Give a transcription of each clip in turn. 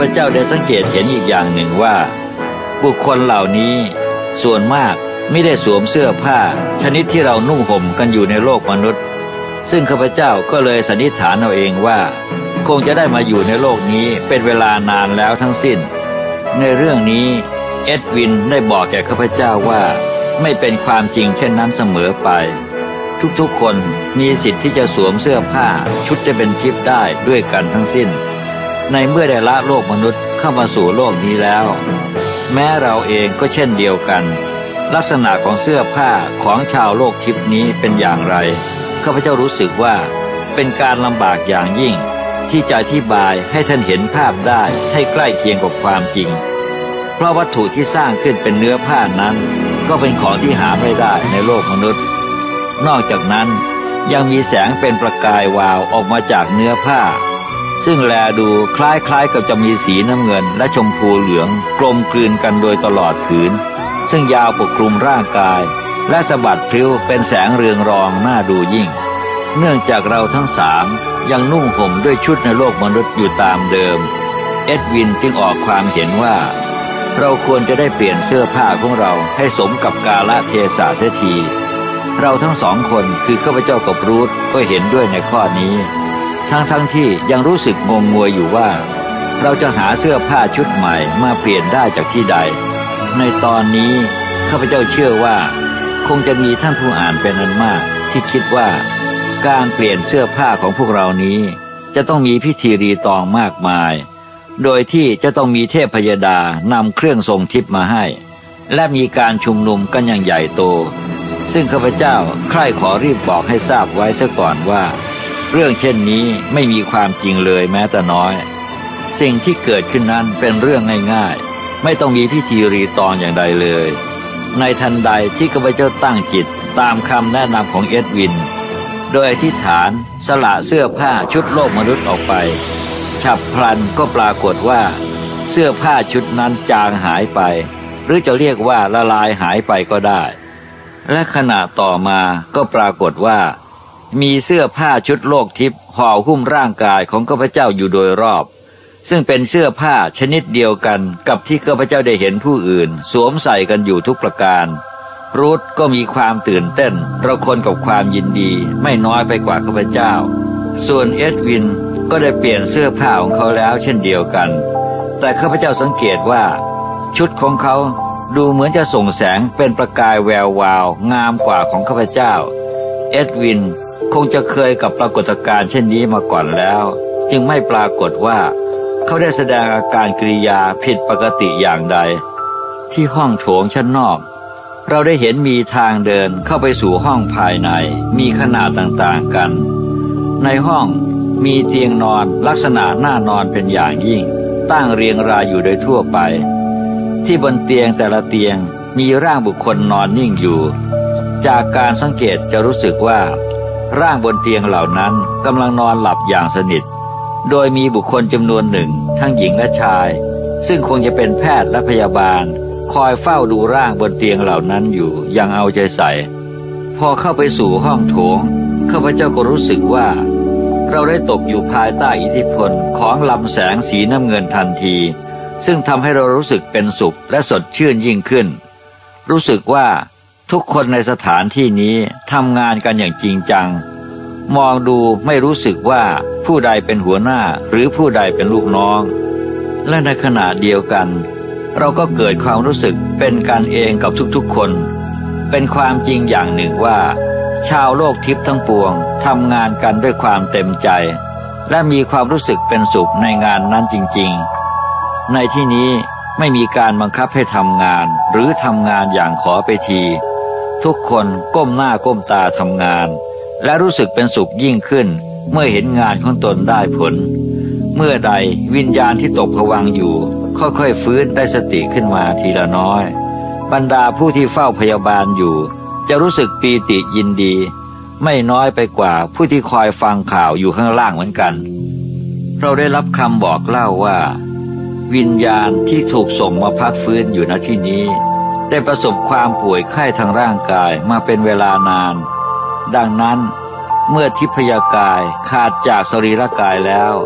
เจ้าได้สังเกตเห็นอีกอย่างหนึ่งว่าบุคคลเหล่านี้ส่วนมากไม่ได้สวมเสื้อผ้าชนิดที่เรานุ่งห่มกันอยู่ในโลกมนุษย์ซึ่งข้าพเจ้าก็เลยสันนิษฐานเอาเองว่าคงจะได้มาอยู่ในโลกนี้เป็นเวลานานแล้วทั้งสิ้นในเรื่องนี้เอ็ดวินได้บอกแก่ข้าพเจ้าว่าไม่เป็นความจริงเช่นนั้นเสมอไปทุกๆคนมีสิทธิ์ที่จะสวมเสื้อผ้าชุดจะเป็นทิพย์ได้ด้วยกันทั้งสิ้นในเมื่อได้ละโลกมนุษย์เข้ามาสู่โลกนี้แล้วแม้เราเองก็เช่นเดียวกันลักษณะของเสื้อผ้าของชาวโลกทิพย์นี้เป็นอย่างไรข้าพเจ้ารู้สึกว่าเป็นการลำบากอย่างยิ่งที่จะอธิบายให้ท่านเห็นภาพได้ให้ใกล้เคียงกับความจริงเพราะวัตถุที่สร้างขึ้นเป็นเนื้อผ้านั้นก็เป็นของที่หาไม่ได้ในโลกมนุษย์นอกจากนั้นยังมีแสงเป็นประกายวาวออกมาจากเนื้อผ้าซึ่งแลดูคล้ายๆกับจะมีสีน้ำเงินและชมพูเหลืองกลมกลืนกันโดยตลอดผืนซึ่งยาวปกคลุมร่างกายและสะบัดพลิ้วเป็นแสงเรืองรองน่าดูยิ่งเนื่องจากเราทั้งสามยังนุ่งห่มด้วยชุดในโลกมนุษย์อยู่ตามเดิมเอ็ดวินจึงออกความเห็นว่าเราควรจะได้เปลี่ยนเสื้อผ้าของเราให้สมกับกาลเทศะเสียทีเราทั้งสองคนคือข้าพเจ้ากับรูธก็เห็นด้วยในข้อนี้ทั้งที่ยังรู้สึกงงงวยอยู่ว่าเราจะหาเสื้อผ้าชุดใหม่มาเปลี่ยนได้จากที่ใดในตอนนี้ข้าพเจ้าเชื่อว่าคงจะมีท่านผู้อ่านเป็นอันมากที่คิดว่าการเปลี่ยนเสื้อผ้าของพวกเรานี้จะต้องมีพิธีรีตองมากมายโดยที่จะต้องมีเทพยดานำเครื่องทรงทิพย์มาให้และมีการชุมนุมกันอย่างใหญ่โตซึ่งข้าพเจ้าใคร่ขอรีบบอกให้ทราบไว้ซะก่อนว่าเรื่องเช่นนี้ไม่มีความจริงเลยแม้แต่น้อยสิ่งที่เกิดขึ้นนั้นเป็นเรื่องง่ายๆไม่ต้องมีพิธีรีตองอย่างใดเลยในทันใดที่ข้าพเจ้าตั้งจิตตามคำแนะนำของเอ็ดวินโดยอธิษฐานสละเสื้อผ้าชุดโลกมนุษย์ออกไปฉับพลันก็ปรากฏว่าเสื้อผ้าชุดนั้นจางหายไปหรือจะเรียกว่าละลายหายไปก็ได้และขณะต่อมาก็ปรากฏว่ามีเสื้อผ้าชุดโลกทิพย์ห่อหุ้มร่างกายของข้าพเจ้าอยู่โดยรอบซึ่งเป็นเสื้อผ้าชนิดเดียวกันกับที่ข้าพเจ้าได้เห็นผู้อื่นสวมใส่กันอยู่ทุกประการรูธก็มีความตื่นเต้นระคนกับความยินดีไม่น้อยไปกว่าข้าพเจ้าส่วนเอ็ดวินก็ได้เปลี่ยนเสื้อผ้าของเขาแล้วเช่นเดียวกันแต่ข้าพเจ้าสังเกตว่าชุดของเขาดูเหมือนจะส่งแสงเป็นประกายแวววาวงามกว่าของข้าพเจ้าเอ็ดวินคงจะเคยกับปรากฏการณ์เช่นนี้มาก่อนแล้วจึงไม่ปรากฏว่าเขาได้แสดงอาการกริยาผิดปกติอย่างใดที่ห้องโถงชั้นนอกเราได้เห็นมีทางเดินเข้าไปสู่ห้องภายในมีขนาดต่างๆกันในห้องมีเตียงนอนลักษณะน่านอนเป็นอย่างยิ่งตั้งเรียงรายอยู่โดยทั่วไปที่บนเตียงแต่ละเตียงมีร่างบุคคลนอนนิ่งอยู่จากการสังเกตจะรู้สึกว่าร่างบนเตียงเหล่านั้นกำลังนอนหลับอย่างสนิทโดยมีบุคคลจำนวนหนึ่งทั้งหญิงและชายซึ่งคงจะเป็นแพทย์และพยาบาลคอยเฝ้าดูร่างบนเตียงเหล่านั้นอยู่อย่างเอาใจใส่พอเข้าไปสู่ห้องโถงข้าพเจ้าก็รู้สึกว่าเราได้ตกอยู่ภายใต้อิทธิพลของลำแสงสีน้ำเงินทันทีซึ่งทำให้เรารู้สึกเป็นสุขและสดชื่นยิ่งขึ้นรู้สึกว่าทุกคนในสถานที่นี้ทำงานกันอย่างจริงจังมองดูไม่รู้สึกว่าผู้ใดเป็นหัวหน้าหรือผู้ใดเป็นลูกน้องและในขณะเดียวกันเราก็เกิดความรู้สึกเป็นกันเองกับทุกๆคนเป็นความจริงอย่างหนึ่งว่าชาวโลกทิพย์ทั้งปวงทำงานกันด้วยความเต็มใจและมีความรู้สึกเป็นสุขในงานนั้นจริงๆในที่นี้ไม่มีการบังคับให้ทำงานหรือทำงานอย่างขอไปทีทุกคนก้มหน้าก้มตาทำงานและรู้สึกเป็นสุขยิ่งขึ้นเมื่อเห็นงานของตนได้ผลเมื่อใดวิญญาณที่ตกผวังค์อยู่ค่อยๆฟื้นได้สติขึ้นมาทีละน้อยบรรดาผู้ที่เฝ้าพยาบาลอยู่จะรู้สึกปีติยินดีไม่น้อยไปกว่าผู้ที่คอยฟังข่าวอยู่ข้างล่างเหมือนกันเราได้รับคำบอกเล่าว่าวิญญาณที่ถูกส่งมาพักฟื้นอยู่ณที่นี้ได้ประสบความป่วยไข้ทางร่างกายมาเป็นเวลานานดังนั้นเมื่อทิพยกายขาดจากสรีระกายแล้ว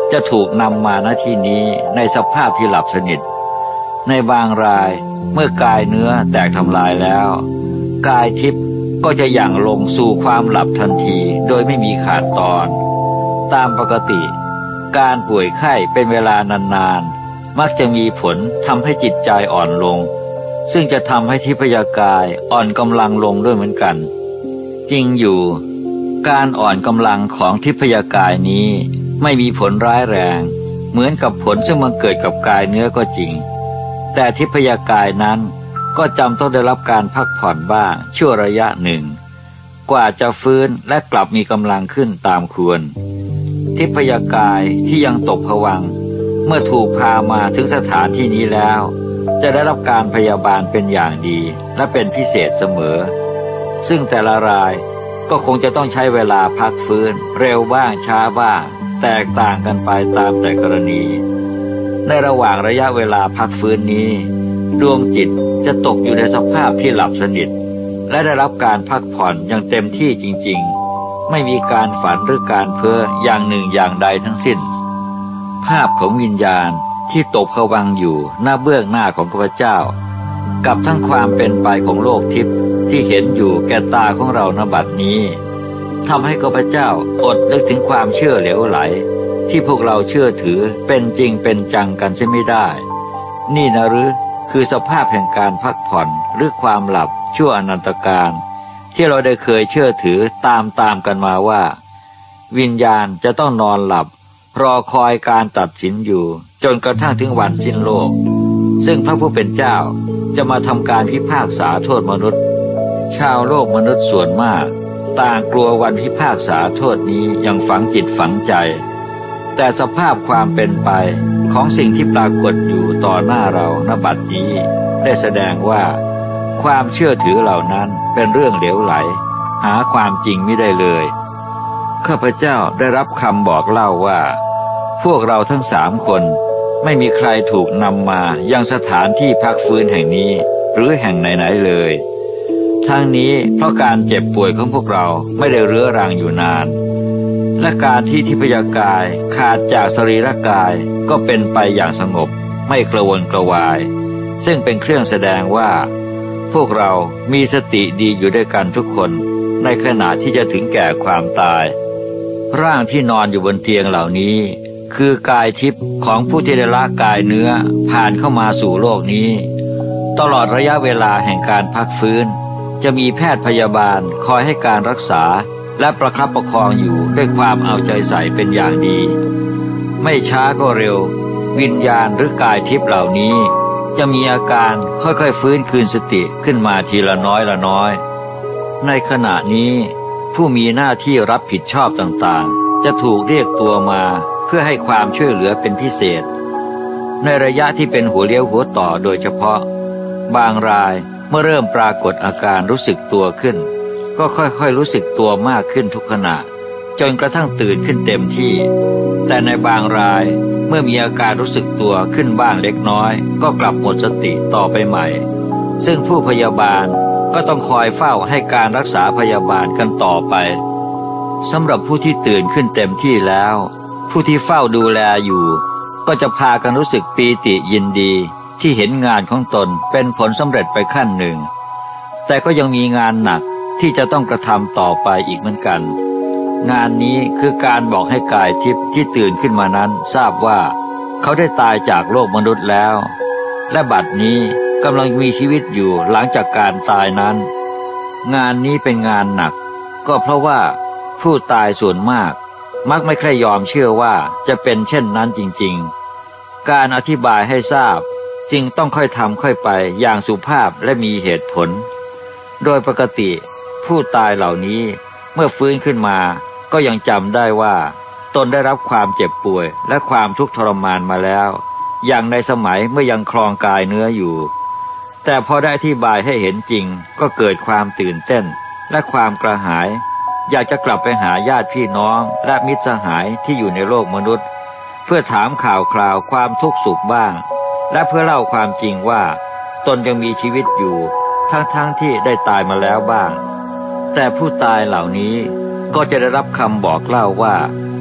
จะถูกนำมาณที่นี้ในสภาพที่หลับสนิทในบางรายเมื่อกายเนื้อแตกทำลายแล้วกายทิพย์ก็จะหยั่งลงสู่ความหลับทันทีโดยไม่มีขาดตอนตามปกติการป่วยไข้เป็นเวลานานๆมักจะมีผลทำให้จิตใจอ่อนลงซึ่งจะทำให้ทิพยากายอ่อนกำลังลงด้วยเหมือนกันจริงอยู่การอ่อนกำลังของทิพยากายนี้ไม่มีผลร้ายแรงเหมือนกับผลซึ่งมันเกิดกับกายเนื้อก็จริงแต่ทิพยากายนั้นก็จำต้องได้รับการพักผ่อนบ้างชั่วระยะหนึ่งกว่าจะฟื้นและกลับมีกำลังขึ้นตามควรทิพยากายที่ยังตกภวังค์เมื่อถูกพามาถึงสถานที่นี้แล้วจะได้รับการพยาบาลเป็นอย่างดีและเป็นพิเศษเสมอซึ่งแต่ละรายก็คงจะต้องใช้เวลาพักฟื้นเร็วบ้างช้าบ้างแตกต่างกันไปตามแต่กรณีในระหว่างระยะเวลาพักฟื้นนี้ดวงจิตจะตกอยู่ในสภาพที่หลับสนิทและได้รับการพักผ่อนอย่างเต็มที่จริงๆไม่มีการฝันหรือการเพ้ออย่างหนึ่งอย่างใดทั้งสิ้นภาพของวิญญาณที่ตกผวังค์อยู่หน้าเบื้องหน้าของข้าพเจ้ากับทั้งความเป็นไปของโลกทิพย์ที่เห็นอยู่แก่ตาของเราณบัดนี้ทำให้ข้าพเจ้าอดนึกถึงความเชื่อเหลวไหลที่พวกเราเชื่อถือเป็นจริงเป็นจังกันใช่ไม่ได้นี่นะหรือคือสภาพแห่งการพักผ่อนหรือความหลับชั่วอนันตการที่เราได้เคยเชื่อถือตามกันมาว่าวิญญาณจะต้องนอนหลับรอคอยการตัดสินอยู่จนกระทั่งถึงวันสิ้นโลกซึ่งพระผู้เป็นเจ้าจะมาทำการพิพากษาโทษมนุษย์ชาวโลกมนุษย์ส่วนมากต่างกลัววันพิพากษาโทษนี้อย่างฝังจิตฝังใจแต่สภาพความเป็นไปของสิ่งที่ปรากฏอยู่ต่อหน้าเราณบัดนี้ได้แสดงว่าความเชื่อถือเหล่านั้นเป็นเรื่องเหลวไหลหาความจริงไม่ได้เลยข้าพเจ้าได้รับคำบอกเล่าว่าพวกเราทั้ง3 คนไม่มีใครถูกนำมายังสถานที่พักฟื้นแห่งนี้หรือแห่งไหนๆเลยทั้งนี้เพราะการเจ็บป่วยของพวกเราไม่ได้เรื้อรังอยู่นานและการที่ทิพยากายขาดจากสรีระกายก็เป็นไปอย่างสงบไม่กระวนกระวายซึ่งเป็นเครื่องแสดงว่าพวกเรามีสติดีอยู่ด้วยกันทุกคนในขณะที่จะถึงแก่ความตายร่างที่นอนอยู่บนเตียงเหล่านี้คือกายทิพย์ของผู้ที่ได้ละกายเนื้อผ่านเข้ามาสู่โลกนี้ตลอดระยะเวลาแห่งการพักฟื้นจะมีแพทย์พยาบาลคอยให้การรักษาและประคับประคองอยู่ด้วยความเอาใจใส่เป็นอย่างดีไม่ช้าก็เร็ววิญญาณหรือกายทิพย์เหล่านี้จะมีอาการค่อยๆฟื้นคืนสติขึ้นมาทีละน้อยละน้อยในขณะนี้ผู้มีหน้าที่รับผิดชอบต่างๆจะถูกเรียกตัวมาเพื่อให้ความช่วยเหลือเป็นพิเศษในระยะที่เป็นหัวเลี้ยวหัวต่อโดยเฉพาะบางรายเมื่อเริ่มปรากฏอาการรู้สึกตัวขึ้นก็ค่อยๆรู้สึกตัวมากขึ้นทุกขณะจนกระทั่งตื่นขึ้นเต็มที่แต่ในบางรายเมื่อมีอาการรู้สึกตัวขึ้นบ้างเล็กน้อยก็กลับหมดสติต่อไปใหม่ซึ่งผู้พยาบาลก็ต้องคอยเฝ้าให้การรักษาพยาบาลกันต่อไปสำหรับผู้ที่ตื่นขึ้นเต็มที่แล้วผู้ที่เฝ้าดูแลอยู่ก็จะพากันรู้สึกปีติยินดีที่เห็นงานของตนเป็นผลสำเร็จไปขั้นหนึ่งแต่ก็ยังมีงานหนักที่จะต้องกระทำต่อไปอีกเหมือนกันงานนี้คือการบอกให้กายทิพย์ที่ตื่นขึ้นมานั้นทราบว่าเขาได้ตายจากโลกมนุษย์แล้วและบัดนี้กำลังมีชีวิตอยู่หลังจากการตายนั้นงานนี้เป็นงานหนักก็เพราะว่าผู้ตายส่วนมากมักไม่ใคร่ยอมเชื่อว่าจะเป็นเช่นนั้นจริงๆการอธิบายให้ทราบจึงต้องค่อยทำค่อยไปอย่างสุภาพและมีเหตุผลโดยปกติผู้ตายเหล่านี้เมื่อฟื้นขึ้นมาก็ยังจำได้ว่าตนได้รับความเจ็บป่วยและความทุกข์ทรมานมาแล้วอย่างในสมัยเมื่อยังครองกายเนื้ออยู่แต่พอได้อธิบายให้เห็นจริงก็เกิดความตื่นเต้นและความกระหายอยากจะกลับไปหาญาติพี่น้องและมิตรสหายที่อยู่ในโลกมนุษย์เพื่อถามข่าวคราวความทุกข์สุขบ้างและเพื่อเล่าความจริงว่าตนยังมีชีวิตอยู่ทั้งที่ได้ตายมาแล้วบ้างแต่ผู้ตายเหล่านี้ก็จะได้รับคำบอกเล่าว่า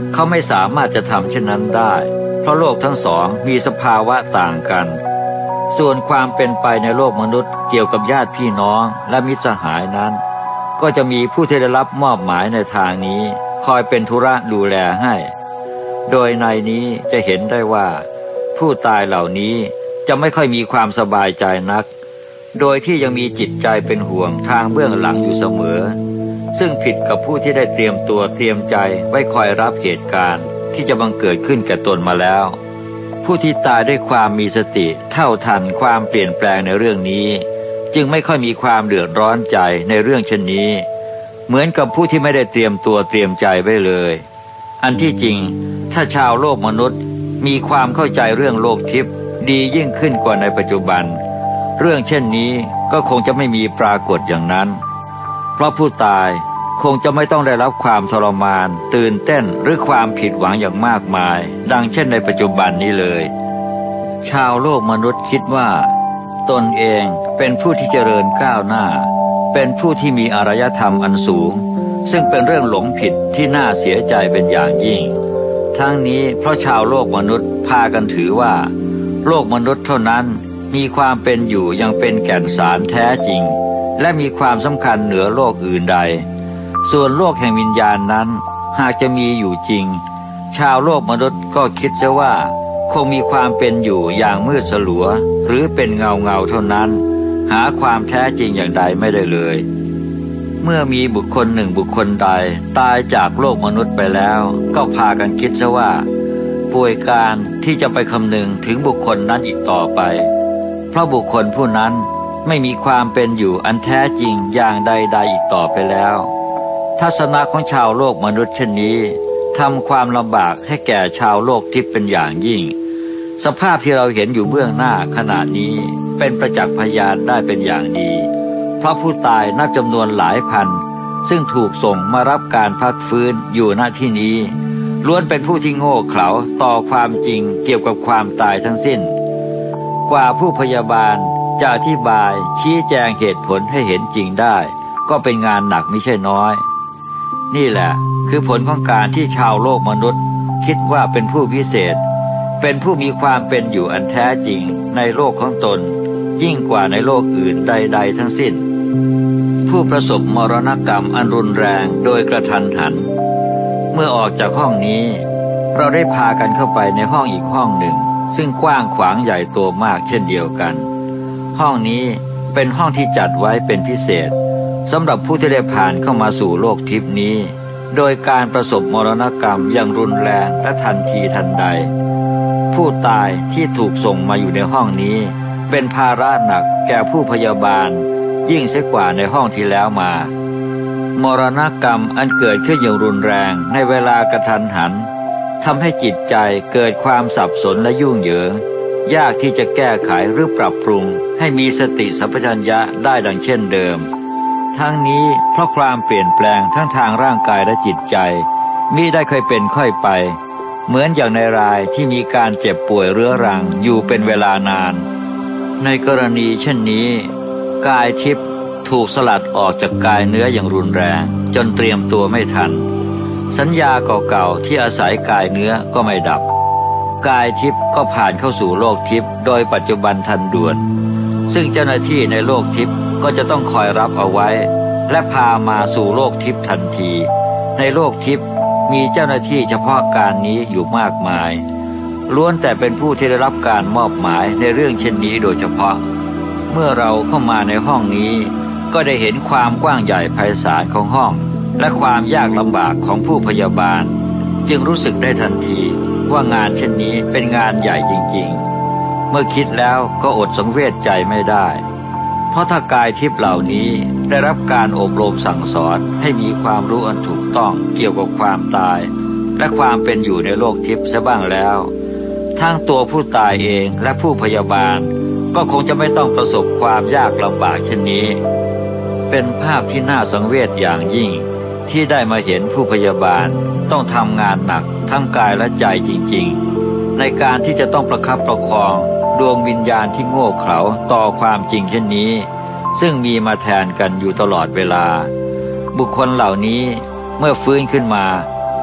เขาไม่สามารถจะทำเช่นนั้นได้เพราะโลกทั้งสองมีสภาวะต่างกันส่วนความเป็นไปในโลกมนุษย์เกี่ยวกับญาติพี่น้องและมิตรสหายนั้นก็จะมีผู้ที่ได้รับมอบหมายในทางนี้คอยเป็นธุระดูแลให้โดยในนี้จะเห็นได้ว่าผู้ตายเหล่านี้จะไม่ค่อยมีความสบายใจนักโดยที่ยังมีจิตใจเป็นห่วงทางเบื้องหลังอยู่เสมอซึ่งผิดกับผู้ที่ได้เตรียมตัวเตรียมใจไว้คอยรับเหตุการณ์ที่จะบังเกิดขึ้นแก่ตนมาแล้วผู้ที่ตายด้วยความมีสติเท่าทันความเปลี่ยนแปลงในเรื่องนี้จึงไม่ค่อยมีความเดือดร้อนใจในเรื่องเช่นนี้เหมือนกับผู้ที่ไม่ได้เตรียมตัวเตรียมใจไว้เลยอันที่จริงถ้าชาวโลกมนุษย์มีความเข้าใจเรื่องโลกทิพย์ดียิ่งขึ้นกว่าในปัจจุบันเรื่องเช่นนี้ก็คงจะไม่มีปรากฏอย่างนั้นเพราะผู้ตายคงจะไม่ต้องได้รับความทรมานตื่นเต้นหรือความผิดหวังอย่างมากมายดังเช่นในปัจจุบันนี้เลยชาวโลกมนุษย์คิดว่าตนเองเป็นผู้ที่เจริญก้าวหน้าเป็นผู้ที่มีอารยธรรมอันสูงซึ่งเป็นเรื่องหลงผิดที่น่าเสียใจเป็นอย่างยิ่งทั้งนี้เพราะชาวโลกมนุษย์พากันถือว่าโลกมนุษย์เท่านั้นมีความเป็นอยู่ยังเป็นแก่นสารแท้จริงและมีความสำคัญเหนือโลกอื่นใดส่วนโลกแห่งวิญญาณนั้นหากจะมีอยู่จริงชาวโลกมนุษย์ก็คิดซะว่าคงมีความเป็นอยู่อย่างมืดสลัวหรือเป็นเงาเท่านั้นหาความแท้จริงอย่างใดไม่ได้เลยเมื่อมีบุคคลหนึ่งบุคคลใดตายจากโลกมนุษย์ไปแล้วก็พากันคิดซะว่าป่วยการที่จะไปคำนึงถึงบุคคลนั้นอีกต่อไปเพราะบุคคลผู้นั้นไม่มีความเป็นอยู่อันแท้จริงอย่างใดๆอีกต่อไปแล้วทัศนะของชาวโลกมนุษย์เช่นนี้ทำความลำบากให้แก่ชาวโลกทิพย์เป็นอย่างยิ่งสภาพที่เราเห็นอยู่เบื้องหน้าขณะนี้เป็นประจักษ์พยานได้เป็นอย่างดีเพราะผู้ตายนับจำนวนหลายพันซึ่งถูกส่งมารับการพักฟื้นอยู่ณที่นี้ล้วนเป็นผู้ที่โง่เขลาต่อความจริงเกี่ยวกับความตายทั้งสิ้นกว่าผู้พยาบาลจะอธิบายชี้แจงเหตุผลให้เห็นจริงได้ก็เป็นงานหนักไม่ใช่น้อยนี่แหละคือผลของการที่ชาวโลกมนุษย์คิดว่าเป็นผู้พิเศษเป็นผู้มีความเป็นอยู่อันแท้จริงในโลกของตนยิ่งกว่าในโลกอื่นใดๆทั้งสิ้นผู้ประสบมรณกรรมอันรุนแรงโดยกระทันหันเมื่อออกจากห้องนี้เราได้พากันเข้าไปในห้องอีกห้องหนึ่งซึ่งกว้างขวางใหญ่โตมากเช่นเดียวกันห้องนี้เป็นห้องที่จัดไว้เป็นพิเศษสำหรับผู้ที่ได้ผ่านเข้ามาสู่โลกทิพย์นี้โดยการประสบมรณกรรมอย่างรุนแรงและทันทีทันใดผู้ตายที่ถูกส่งมาอยู่ในห้องนี้เป็นภาระหนักแก่ผู้พยาบาลยิ่งเสียกว่าในห้องที่แล้วมามรณกรรมอันเกิดขึ้นอย่างรุนแรงในเวลากระทันหันทำให้จิตใจเกิดความสับสนและยุ่งเหยิงยากที่จะแก้ไขหรือปรับปรุงให้มีสติสัมปชัญญะได้ดังเช่นเดิมทั้งนี้เพราะความเปลี่ยนแปลงทั้งทางร่างกายและจิตใจมิได้ค่อยเป็นค่อยไปเหมือนอย่างในรายที่มีการเจ็บป่วยเรื้อรังอยู่เป็นเวลานานในกรณีเช่นนี้กายทิพย์ถูกสลัดออกจากกายเนื้ออย่างรุนแรงจนเตรียมตัวไม่ทันสัญญาเก่าๆที่อาศัยกายเนื้อก็ไม่ดับกายทิพย์ก็ผ่านเข้าสู่โลกทิพย์โดยปัจจุบันทันด่วนซึ่งเจ้าหน้าที่ในโลกทิพย์ก็จะต้องคอยรับเอาไว้และพามาสู่โลกทิพย์ทันทีในโลกทิพย์มีเจ้าหน้าที่เฉพาะการนี้อยู่มากมายล้วนแต่เป็นผู้ที่ได้รับการมอบหมายในเรื่องเช่นนี้โดยเฉพาะเมื่อเราเข้ามาในห้องนี้ก็ได้เห็นความกว้างใหญ่ไพศาลของห้องและความยากลำบากของผู้พยาบาลจึงรู้สึกได้ทันทีว่างานเช่นนี้เป็นงานใหญ่จริงๆเมื่อคิดแล้วก็อดสังเวชใจไม่ได้เพราะถ้ากายทิพย์เหล่านี้ได้รับการอบรมสั่งสอนให้มีความรู้อันถูกต้องเกี่ยวกับความตายและความเป็นอยู่ในโลกทิพย์ซะบ้างแล้วทั้งตัวผู้ตายเองและผู้พยาบาลก็คงจะไม่ต้องประสบความยากลำบากเช่นนี้เป็นภาพที่น่าสังเวชอย่างยิ่งที่ได้มาเห็นผู้พยาบาลต้องทำงานหนักทั้งกายและใจจริงๆในการที่จะต้องประคับประคองดวงวิญญาณที่โง่เขลาต่อความจริงเช่นนี้ซึ่งมีมาแทนกันอยู่ตลอดเวลาบุคคลเหล่านี้เมื่อฟื้นขึ้นมา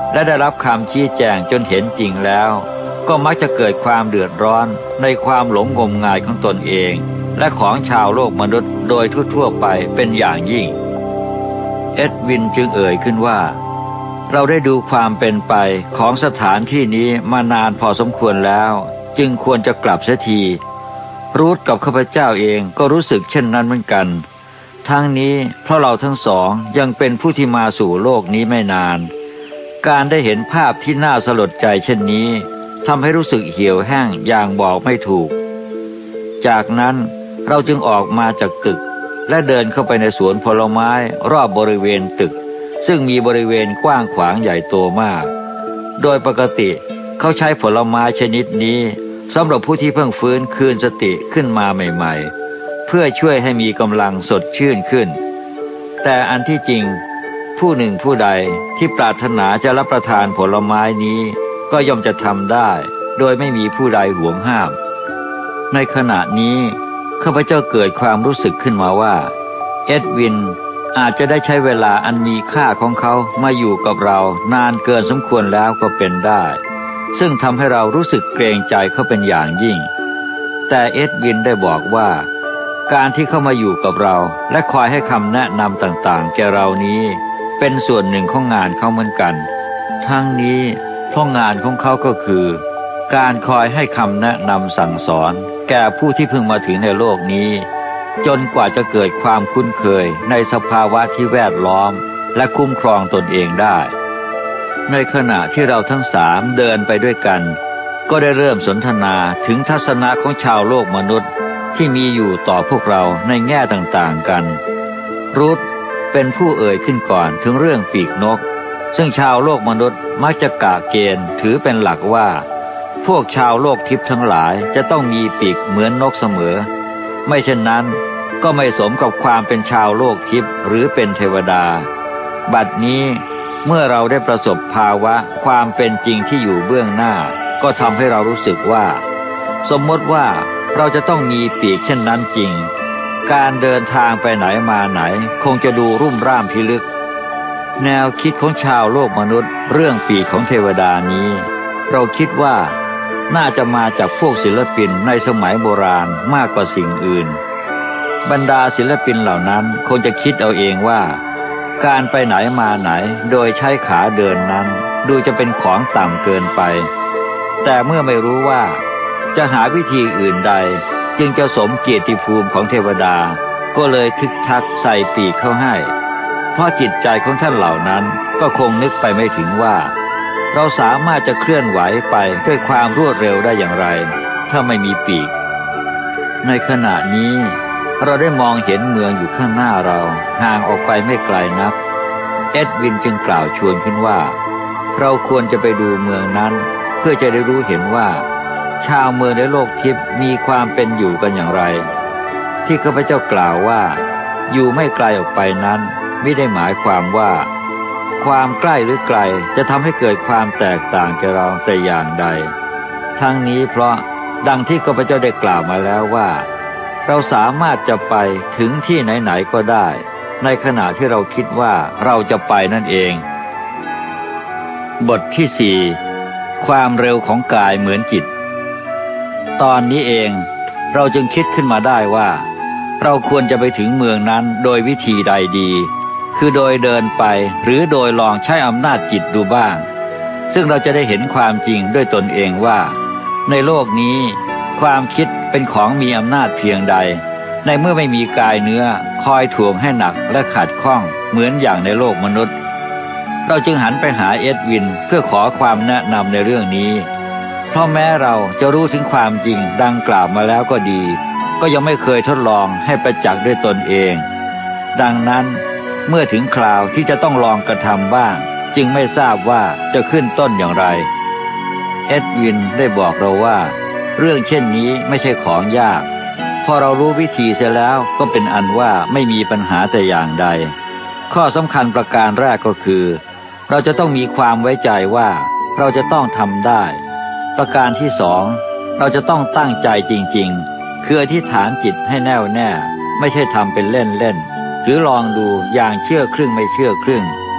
และได้รับคำชี้แจงจนเห็นจริงแล้วก็มักจะเกิดความเดือดร้อนในความหลงงมงายของตนเองและของชาวโลกมนุษย์โดยทั่วๆไปเป็นอย่างยิ่งเอ็ดวินจึงเอ่ยขึ้นว่าเราได้ดูความเป็นไปของสถานที่นี้มานานพอสมควรแล้วจึงควรจะกลับเสียทีรูธกับข้าพเจ้าเองก็รู้สึกเช่นนั้นเหมือนกันทั้งนี้เพราะเราทั้งสองยังเป็นผู้ที่มาสู่โลกนี้ไม่นานการได้เห็นภาพที่น่าสลดใจเช่นนี้ทำให้รู้สึกเหี่ยวแห้งอย่างบอกไม่ถูกจากนั้นเราจึงออกมาจากตึกและเดินเข้าไปในสวนผลไม้รอบบริเวณตึกซึ่งมีบริเวณกว้างขวางใหญ่โตมากโดยปกติเขาใช้ผลไม้ชนิดนี้สำหรับผู้ที่เพิ่งฟื้นคืนสติขึ้นมาใหม่ๆเพื่อช่วยให้มีกำลังสดชื่นขึ้นแต่อันที่จริงผู้หนึ่งผู้ใดที่ปรารถนาจะรับประทานผลไม้นี้ก็ย่อมจะทำได้โดยไม่มีผู้ใดห่วงห้ามในขณะนี้ข้าพเจ้าเกิดความรู้สึกขึ้นมาว่าเอ็ดวินอาจจะได้ใช้เวลาอันมีค่าของเขามาอยู่กับเรานานเกินสมควรแล้วก็เป็นได้ซึ่งทำให้เรารู้สึกเกรงใจเขาเป็นอย่างยิ่งแต่เอ็ดวินได้บอกว่าการที่เข้ามาอยู่กับเราและคอยให้คำแนะนำต่างๆแก่เรานี้เป็นส่วนหนึ่งของงานเขาเหมือนกันทั้งนี้เพราะงานของเขาก็คือการคอยให้คำแนะนำสั่งสอนแก่ผู้ที่เพิ่งมาถึงในโลกนี้จนกว่าจะเกิดความคุ้นเคยในสภาวะที่แวดล้อมและคุ้มครองตนเองได้ในขณะที่เราทั้งสามเดินไปด้วยกันก็ได้เริ่มสนทนาถึงทัศนะของชาวโลกมนุษย์ที่มีอยู่ต่อพวกเราในแง่ต่างๆกันรูธเป็นผู้เอ่ยขึ้นก่อนถึงเรื่องปีกนกซึ่งชาวโลกมนุษย์มักจะกะเกณฑ์ถือเป็นหลักว่าพวกชาวโลกทิพย์ทั้งหลายจะต้องมีปีกเหมือนนกเสมอไม่เช่นนั้นก็ไม่สมกับความเป็นชาวโลกทิพย์หรือเป็นเทวดาบัดนี้เมื่อเราได้ประสบภาวะความเป็นจริงที่อยู่เบื้องหน้าก็ทำให้เรารู้สึกว่าสมมติว่าเราจะต้องมีปีกเช่นนั้นจริงการเดินทางไปไหนมาไหนคงจะดูรุ่มร่ามพิลึกแนวคิดของชาวโลกมนุษย์เรื่องปีกของเทวดานี้เราคิดว่าน่าจะมาจากพวกศิลปินในสมัยโบราณมากกว่าสิ่งอื่นบรรดาศิลปินเหล่านั้นคงจะคิดเอาเองว่าการไปไหนมาไหนโดยใช้ขาเดินนั้นดูจะเป็นของต่ำเกินไปแต่เมื่อไม่รู้ว่าจะหาวิธีอื่นใดจึงจะสมเกียรติภูมิของเทวดาก็เลยทึกทักใส่ปีกเข้าให้เพราะจิตใจของท่านเหล่านั้นก็คงนึกไปไม่ถึงว่าเราสามารถจะเคลื่อนไหวไปด้วยความรวดเร็วได้อย่างไรถ้าไม่มีปีกในขณะนี้เราได้มองเห็นเมืองอยู่ข้างหน้าเราห่างออกไปไม่ไกลนักเอ็ดวินจึงกล่าวชวนขึ้นว่าเราควรจะไปดูเมืองนั้นเพื่อจะได้รู้เห็นว่าชาวเมืองในโลกทิพย์มีความเป็นอยู่กันอย่างไรที่ข้าพเจ้ากล่าวว่าอยู่ไม่ไกลออกไปนั้นไม่ได้หมายความว่าความใกล้หรือไกลจะทำให้เกิดความแตกต่างแก่เราแต่อย่างใดทั้งนี้เพราะดังที่ข้าพเจ้าได้กล่าวมาแล้วว่าเราสามารถจะไปถึงที่ไหนๆก็ได้ในขณะที่เราคิดว่าเราจะไปนั่นเองบทที่ 4ความเร็วของกายเหมือนจิตตอนนี้เองเราจึงคิดขึ้นมาได้ว่าเราควรจะไปถึงเมืองนั้นโดยวิธีใดดีคือโดยเดินไปหรือโดยลองใช้อำนาจจิตดูบ้างซึ่งเราจะได้เห็นความจริงด้วยตนเองว่าในโลกนี้ความคิดเป็นของมีอำนาจเพียงใดในเมื่อไม่มีกายเนื้อคอยถ่วงให้หนักและขัดข้องเหมือนอย่างในโลกมนุษย์เราจึงหันไปหาเอ็ดวินเพื่อขอความแนะนำในเรื่องนี้เพราะแม้เราจะรู้ถึงความจริงดังกล่าวมาแล้วก็ดีก็ยังไม่เคยทดลองให้ประจักษ์ด้วยตนเองดังนั้นเมื่อถึงคราวที่จะต้องลองกระทำบ้างจึงไม่ทราบว่าจะขึ้นต้นอย่างไรเอ็ดวินได้บอกเราว่าเรื่องเช่นนี้ไม่ใช่ของยากพอเรารู้วิธีเสียแล้วก็เป็นอันว่าไม่มีปัญหาแต่อย่างใดข้อสำคัญประการแรกก็คือเราจะต้องมีความไว้ใจว่าเราจะต้องทำได้ประการที่สองเราจะต้องตั้งใจจริงๆคืออธิษฐานจิตให้แน่วแน่ไม่ใช่ทำเป็นเล่นๆหรือลองดูอย่างเชื่อครึ่งไม่เชื่อครึ่ง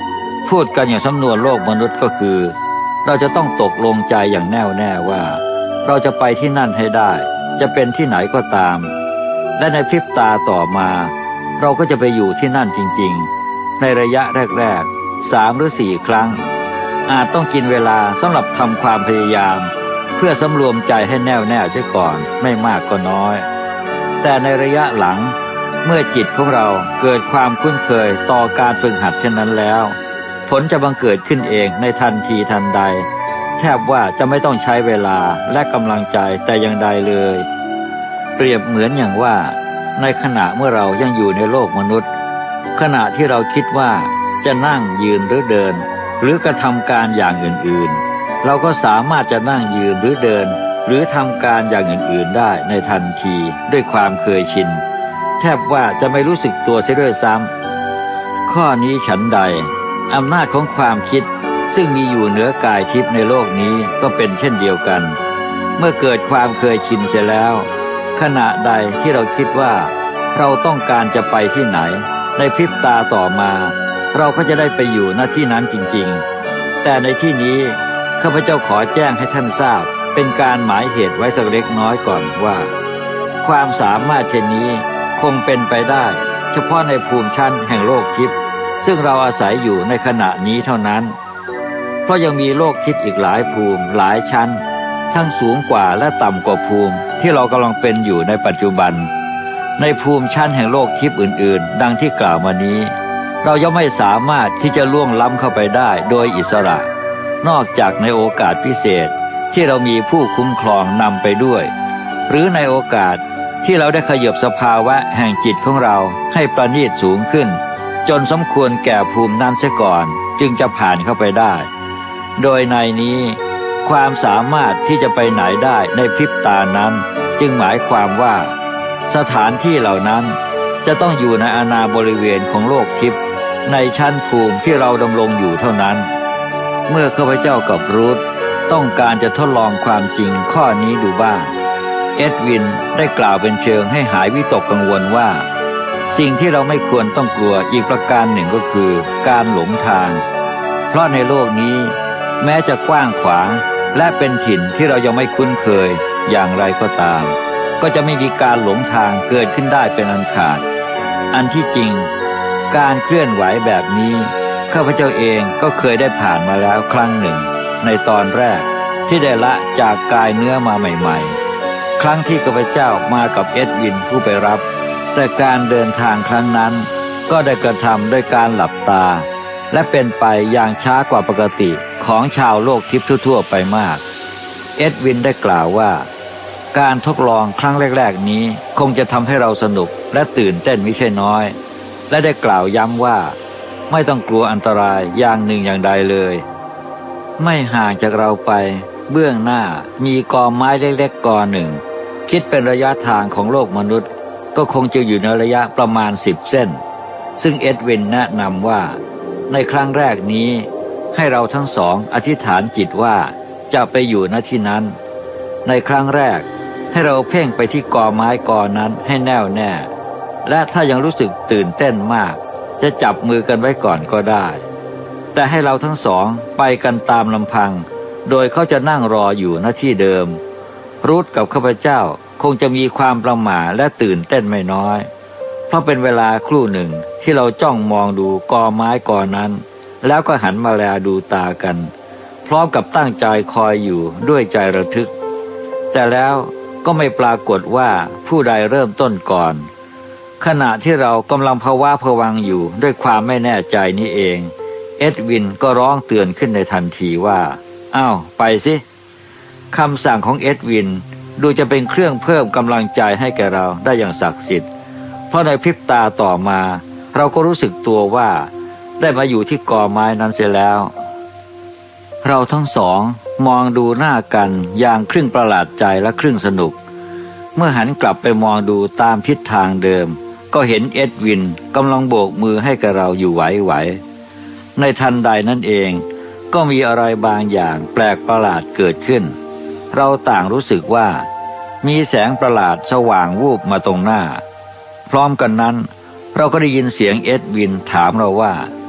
พูดกันอย่างสำนวนโลกมนุษย์ก็คือเราจะต้องตกลงใจอย่างแน่วแน่ว่าเราจะไปที่นั่นให้ได้จะเป็นที่ไหนก็ตามและในพริบตาต่อมาเราก็จะไปอยู่ที่นั่นจริงๆในระยะแรกๆ3 หรือ 4 ครั้งอาจต้องกินเวลาสำหรับทำความพยายามเพื่อสำรวมใจให้แน่วแน่เสียก่อนไม่มากก็น้อยแต่ในระยะหลังเมื่อจิตของเราเกิดความคุ้นเคยต่อการฝึกหัดเช่นนั้นแล้วผลจะบังเกิดขึ้นเองในทันทีทันใดแทบว่าจะไม่ต้องใช้เวลาและกำลังใจแต่อย่างใดเลยเปรียบเหมือนอย่างว่าในขณะเมื่อเรายังอยู่ในโลกมนุษย์ขณะที่เราคิดว่าจะนั่งยืนหรือเดินหรือกระทำการอย่างอื่นๆเราก็สามารถจะนั่งยืนหรือเดินหรือทำการอย่างอื่นๆได้ในทันทีด้วยความเคยชินแทบว่าจะไม่รู้สึกตัวเสียด้วยซ้ำข้อนี้ฉันใดอำนาจของความคิดซึ่งมีอยู่เหนือกายทิพย์ในโลกนี้ก็เป็นเช่นเดียวกันเมื่อเกิดความเคยชินเสียแล้วขณะใดที่เราคิดว่าเราต้องการจะไปที่ไหนในพริบตาต่อมาเราก็จะได้ไปอยู่ณที่นั้นจริงๆแต่ในที่นี้ข้าพเจ้าขอแจ้งให้ท่านทราบเป็นการหมายเหตุไว้สักเล็กน้อยก่อนว่าความสามารถเช่นนี้คงเป็นไปได้เฉพาะในภูมิชั้นแห่งโลกทิพย์ซึ่งเราอาศัยอยู่ในขณะนี้เท่านั้นเพราะยังมีโลกทิพย์อีกหลายภูมิหลายชั้นทั้งสูงกว่าและต่ำกว่าภูมิที่เรากำลังเป็นอยู่ในปัจจุบันในภูมิชั้นแห่งโลกทิพย์อื่นๆดังที่กล่าวมานี้เรายังไม่สามารถที่จะล่วงล้ำเข้าไปได้โดยอิสระนอกจากในโอกาสพิเศษที่เรามีผู้คุ้มครองนำไปด้วยหรือในโอกาสที่เราได้ขยับสภาวะแห่งจิตของเราให้ประณีตสูงขึ้นจนสมควรแก่ภูมินั้นเสียก่อนจึงจะผ่านเข้าไปได้โดยในนี้ความสามารถที่จะไปไหนได้ในพริบตานั้นจึงหมายความว่าสถานที่เหล่านั้นจะต้องอยู่ในอาณาบริเวณของโลกทิพย์ในชั้นภูมิที่เราดำรงอยู่เท่านั้นเมื่อข้าพเจ้ากับรูธต้องการจะทดลองความจริงข้อนี้ดูบ้างเอ็ดวินได้กล่าวเป็นเชิงให้หายวิตกกังวลว่าสิ่งที่เราไม่ควรต้องกลัวอีกประการหนึ่งก็คือการหลงทางเพราะในโลกนี้แม้จะกว้างขวางและเป็นถิ่นที่เรายังไม่คุ้นเคยอย่างไรก็ตามก็จะไม่มีการหลงทางเกิดขึ้นได้เป็นอันขาดอันที่จริงการเคลื่อนไหวแบบนี้ข้าพเจ้าเองก็เคยได้ผ่านมาแล้วครั้งหนึ่งในตอนแรกที่ได้ละจากกายเนื้อมาใหม่ๆครั้งที่ข้าพเจ้ามากับเอ็ดวินผู้ไปรับแต่การเดินทางครั้งนั้นก็ได้กระทำด้วยการหลับตาและเป็นไปอย่างช้ากว่าปกติของชาวโลกทิพย์ทั่วๆไปมากเอ็ดวินได้กล่าวว่าการทดลองครั้งแรกๆนี้คงจะทำให้เราสนุกและตื่นเต้นไม่ใช่น้อยและได้กล่าวย้ำว่าไม่ต้องกลัวอันตรายอย่างหนึ่งอย่างใดเลยไม่ห่างจากเราไปเบื้องหน้ามีกอไม้เล็กๆกอหนึ่งคิดเป็นระยะทางของโลกมนุษย์ก็คงจะอยู่ในระยะประมาณ10 เส้นซึ่งเอ็ดวินแนะนำว่าในครั้งแรกนี้ให้เราทั้งสองอธิษฐานจิตว่าจะไปอยู่ณที่นั้นในครั้งแรกให้เราเพ่งไปที่กอไม้กอนั้นให้แน่วแน่และถ้ายังรู้สึกตื่นเต้นมากจะจับมือกันไว้ก่อนก็ได้แต่ให้เราทั้งสองไปกันตามลำพังโดยเขาจะนั่งรออยู่ณที่เดิมรูธกับข้าพเจ้าคงจะมีความประหม่าและตื่นเต้นไม่น้อยเพราะเป็นเวลาครู่หนึ่งที่เราจ้องมองดูกอไม้กอนั้นแล้วก็หันมาแลดูตากันพร้อมกับตั้งใจคอยอยู่ด้วยใจระทึกแต่แล้วก็ไม่ปรากฏว่าผู้ใดเริ่มต้นก่อนขณะที่เรากำลังภาวะผวังอยู่ด้วยความไม่แน่ใจนี้เองเอ็ดวินก็ร้องเตือนขึ้นในทันทีว่าอ้าวไปสิคำสั่งของเอ็ดวินดูจะเป็นเครื่องเพิ่มกำลังใจให้แก่เราได้อย่างศักดิ์สิทธิ์เพราะในพริบตาต่อมาเราก็รู้สึกตัวว่าได้มาอยู่ที่กอไม้นั้นเสียแล้วเราทั้งสองมองดูหน้ากันอย่างครึ่งประหลาดใจและครึ่งสนุกเมื่อหันกลับไปมองดูตามทิศทางเดิมก็เห็นเอ็ดวินกำลังโบกมือให้กับเราอยู่ไหวๆในทันใดนั่นเองก็มีอะไรบางอย่างแปลกประหลาดเกิดขึ้นเราต่างรู้สึกว่ามีแสงประหลาดสว่างวูบมาตรงหน้าพร้อมกันนั้นเราก็ได้ยินเสียงเอ็ดวินถามเราว่า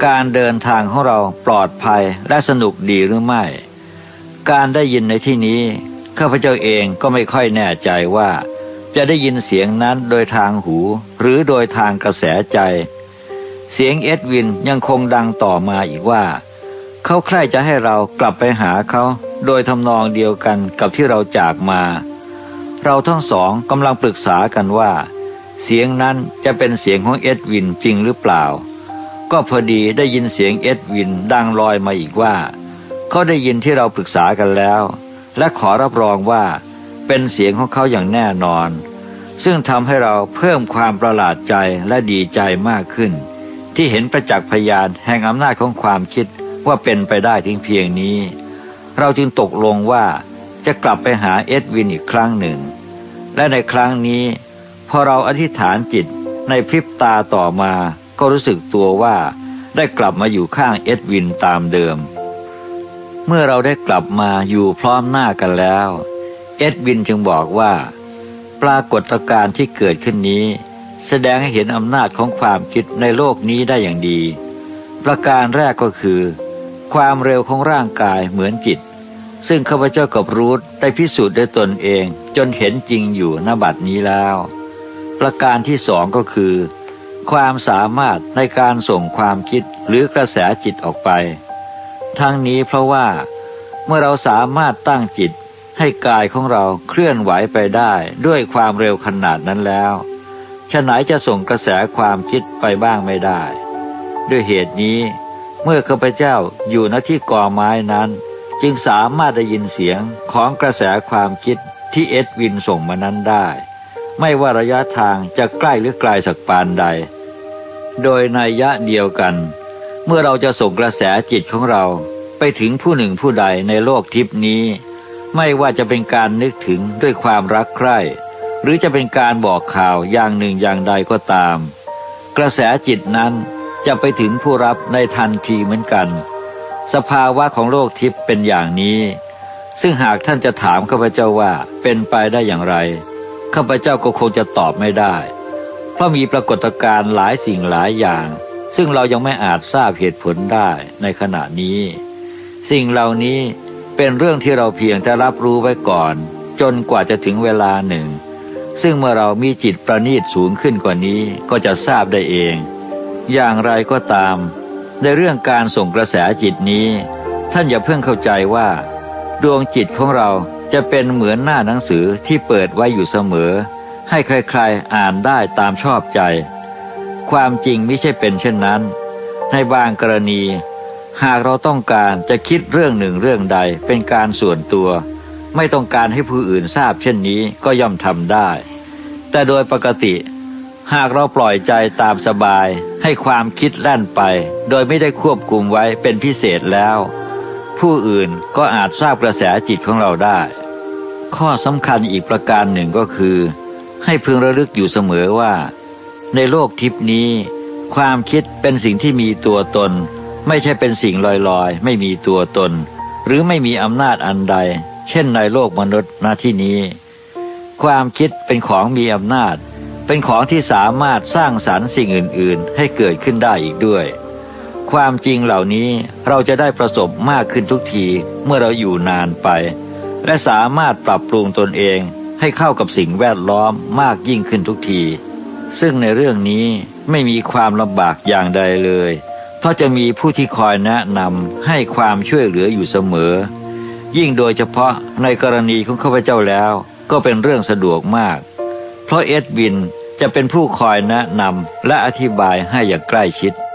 การเดินทางของเราปลอดภัยและสนุกดีหรือไม่การได้ยินในที่นี้ข้าพเจ้าเองก็ไม่ค่อยแน่ใจว่าจะได้ยินเสียงนั้นโดยทางหูหรือโดยทางกระแสใจเสียงเอ็ดวินยังคงดังต่อมาอีกว่าเขาใคร่จะให้เรากลับไปหาเขาโดยทำนองเดียวกันกับที่เราจากมาเราทั้งสองกำลังปรึกษากันว่าเสียงนั้นจะเป็นเสียงของเอ็ดวินจริงหรือเปล่าก็พอดีได้ยินเสียงเอ็ดวินดังลอยมาอีกว่าเขาได้ยินที่เราปรึกษากันแล้วและขอรับรองว่าเป็นเสียงของเขาอย่างแน่นอนซึ่งทำให้เราเพิ่มความประหลาดใจและดีใจมากขึ้นที่เห็นประจักษ์พยานแห่งอำนาจของความคิดว่าเป็นไปได้ถึงเพียงนี้เราจึงตกลงว่าจะกลับไปหาเอ็ดวินอีกครั้งหนึ่งและในครั้งนี้พอเราอธิษฐานจิตในพริบตาต่อมาก็รู้สึกตัวว่าได้กลับมาอยู่ข้างเอ็ดวินตามเดิมเมื่อเราได้กลับมาอยู่พร้อมหน้ากันแล้วเอ็ดวินจึงบอกว่าปรากฏการณ์ที่เกิดขึ้นนี้แสดงให้เห็นอำนาจของความคิดในโลกนี้ได้อย่างดีประการแรกก็คือความเร็วของร่างกายเหมือนจิตซึ่งข้าพเจ้ากับรูธได้พิสูจน์ด้วยตนเองจนเห็นจริงอยู่ณบัดนี้แล้วประการที่สองก็คือความสามารถในการส่งความคิดหรือกระแสจิตออกไปทั้งนี้เพราะว่าเมื่อเราสามารถตั้งจิตให้กายของเราเคลื่อนไหวไปได้ด้วยความเร็วขนาดนั้นแล้วฉะไหนจะส่งกระแสความคิดไปบ้างไม่ได้ด้วยเหตุนี้เมื่อข้าพเจ้าอยู่ณที่กอไม้นั้นจึงสามารถได้ยินเสียงของกระแสความคิดที่เอ็ดวินส่งมานั้นได้ไม่ว่าระยะทางจะใกล้หรือไกลสักปานใดโดยนัยยะเดียวกันเมื่อเราจะส่งกระแสจิตของเราไปถึงผู้หนึ่งผู้ใดในโลกทิพย์นี้ไม่ว่าจะเป็นการนึกถึงด้วยความรักใคร่หรือจะเป็นการบอกข่าวอย่างหนึ่งอย่างใดก็ตามกระแสจิตนั้นจะไปถึงผู้รับในทันทีเหมือนกันสภาวะของโลกทิพย์เป็นอย่างนี้ซึ่งหากท่านจะถามข้าพเจ้าว่าเป็นไปได้อย่างไรข้าพเจ้าก็คงจะตอบไม่ได้เพราะมีปรากฏการณ์หลายสิ่งหลายอย่างซึ่งเรายังไม่อาจทราบเหตุผลได้ในขณะนี้สิ่งเหล่านี้เป็นเรื่องที่เราเพียงแต่รับรู้ไว้ก่อนจนกว่าจะถึงเวลาหนึ่งซึ่งเมื่อเรามีจิตประณีตสูงขึ้นกว่านี้ก็จะทราบได้เองอย่างไรก็ตามในเรื่องการส่งกระแสจิตนี้ท่านอย่าเพิ่งเข้าใจว่าดวงจิตของเราจะเป็นเหมือนหน้าหนังสือที่เปิดไว้อยู่เสมอให้ใครๆอ่านได้ตามชอบใจความจริงไม่ใช่เป็นเช่นนั้นในบางกรณีหากเราต้องการจะคิดเรื่องหนึ่งเรื่องใดเป็นการส่วนตัวไม่ต้องการให้ผู้อื่นทราบเช่นนี้ก็ย่อมทำได้แต่โดยปกติหากเราปล่อยใจตามสบายให้ความคิดแล่นไปโดยไม่ได้ควบคุมไว้เป็นพิเศษแล้วผู้อื่นก็อาจทราบกระแสจิตของเราได้ข้อสำคัญอีกประการหนึ่งก็คือให้พึงระลึกอยู่เสมอว่าในโลกทิพย์นี้ความคิดเป็นสิ่งที่มีตัวตนไม่ใช่เป็นสิ่งลอยๆไม่มีตัวตนหรือไม่มีอำนาจอันใดเช่นในโลกมนุษย์ณที่นี้ความคิดเป็นของมีอำนาจเป็นของที่สามารถสร้างสรรค์สิ่งอื่นๆให้เกิดขึ้นได้อีกด้วยความจริงเหล่านี้เราจะได้ประสบมากขึ้นทุกทีเมื่อเราอยู่นานไปและสามารถปรับปรุงตนเองให้เข้ากับสิ่งแวดล้อมมากยิ่งขึ้นทุกทีซึ่งในเรื่องนี้ไม่มีความลำบากอย่างใดเลยเพราะจะมีผู้ที่คอยแนะนำให้ความช่วยเหลืออยู่เสมอยิ่งโดยเฉพาะในกรณีของข้าพเจ้าแล้วก็เป็นเรื่องสะดวกมากเพราะเอ็ดวินจะเป็นผู้คอยแนะนำและอธิบายให้อย่างใกล้ชิด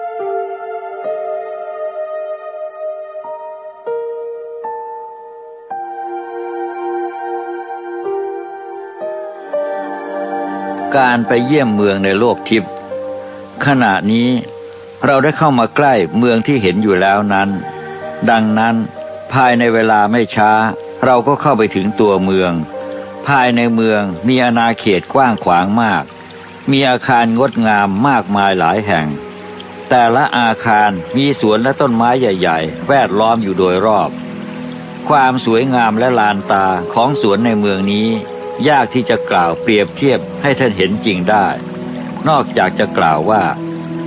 การไปเยี่ยมเมืองในโลกทิพย์ขณะนี้เราได้เข้ามาใกล้เมืองที่เห็นอยู่แล้วนั้นดังนั้นภายในเวลาไม่ช้าเราก็เข้าไปถึงตัวเมืองภายในเมืองมีอาณาเขตกว้างขวางมากมีอาคารงดงามมากมายหลายแห่งแต่ละอาคารมีสวนและต้นไม้ใหญ่ๆแวดล้อมอยู่โดยรอบความสวยงามและลานตาของสวนในเมืองนี้ยากที่จะกล่าวเปรียบเทียบให้ท่านเห็นจริงได้นอกจากจะกล่าวว่า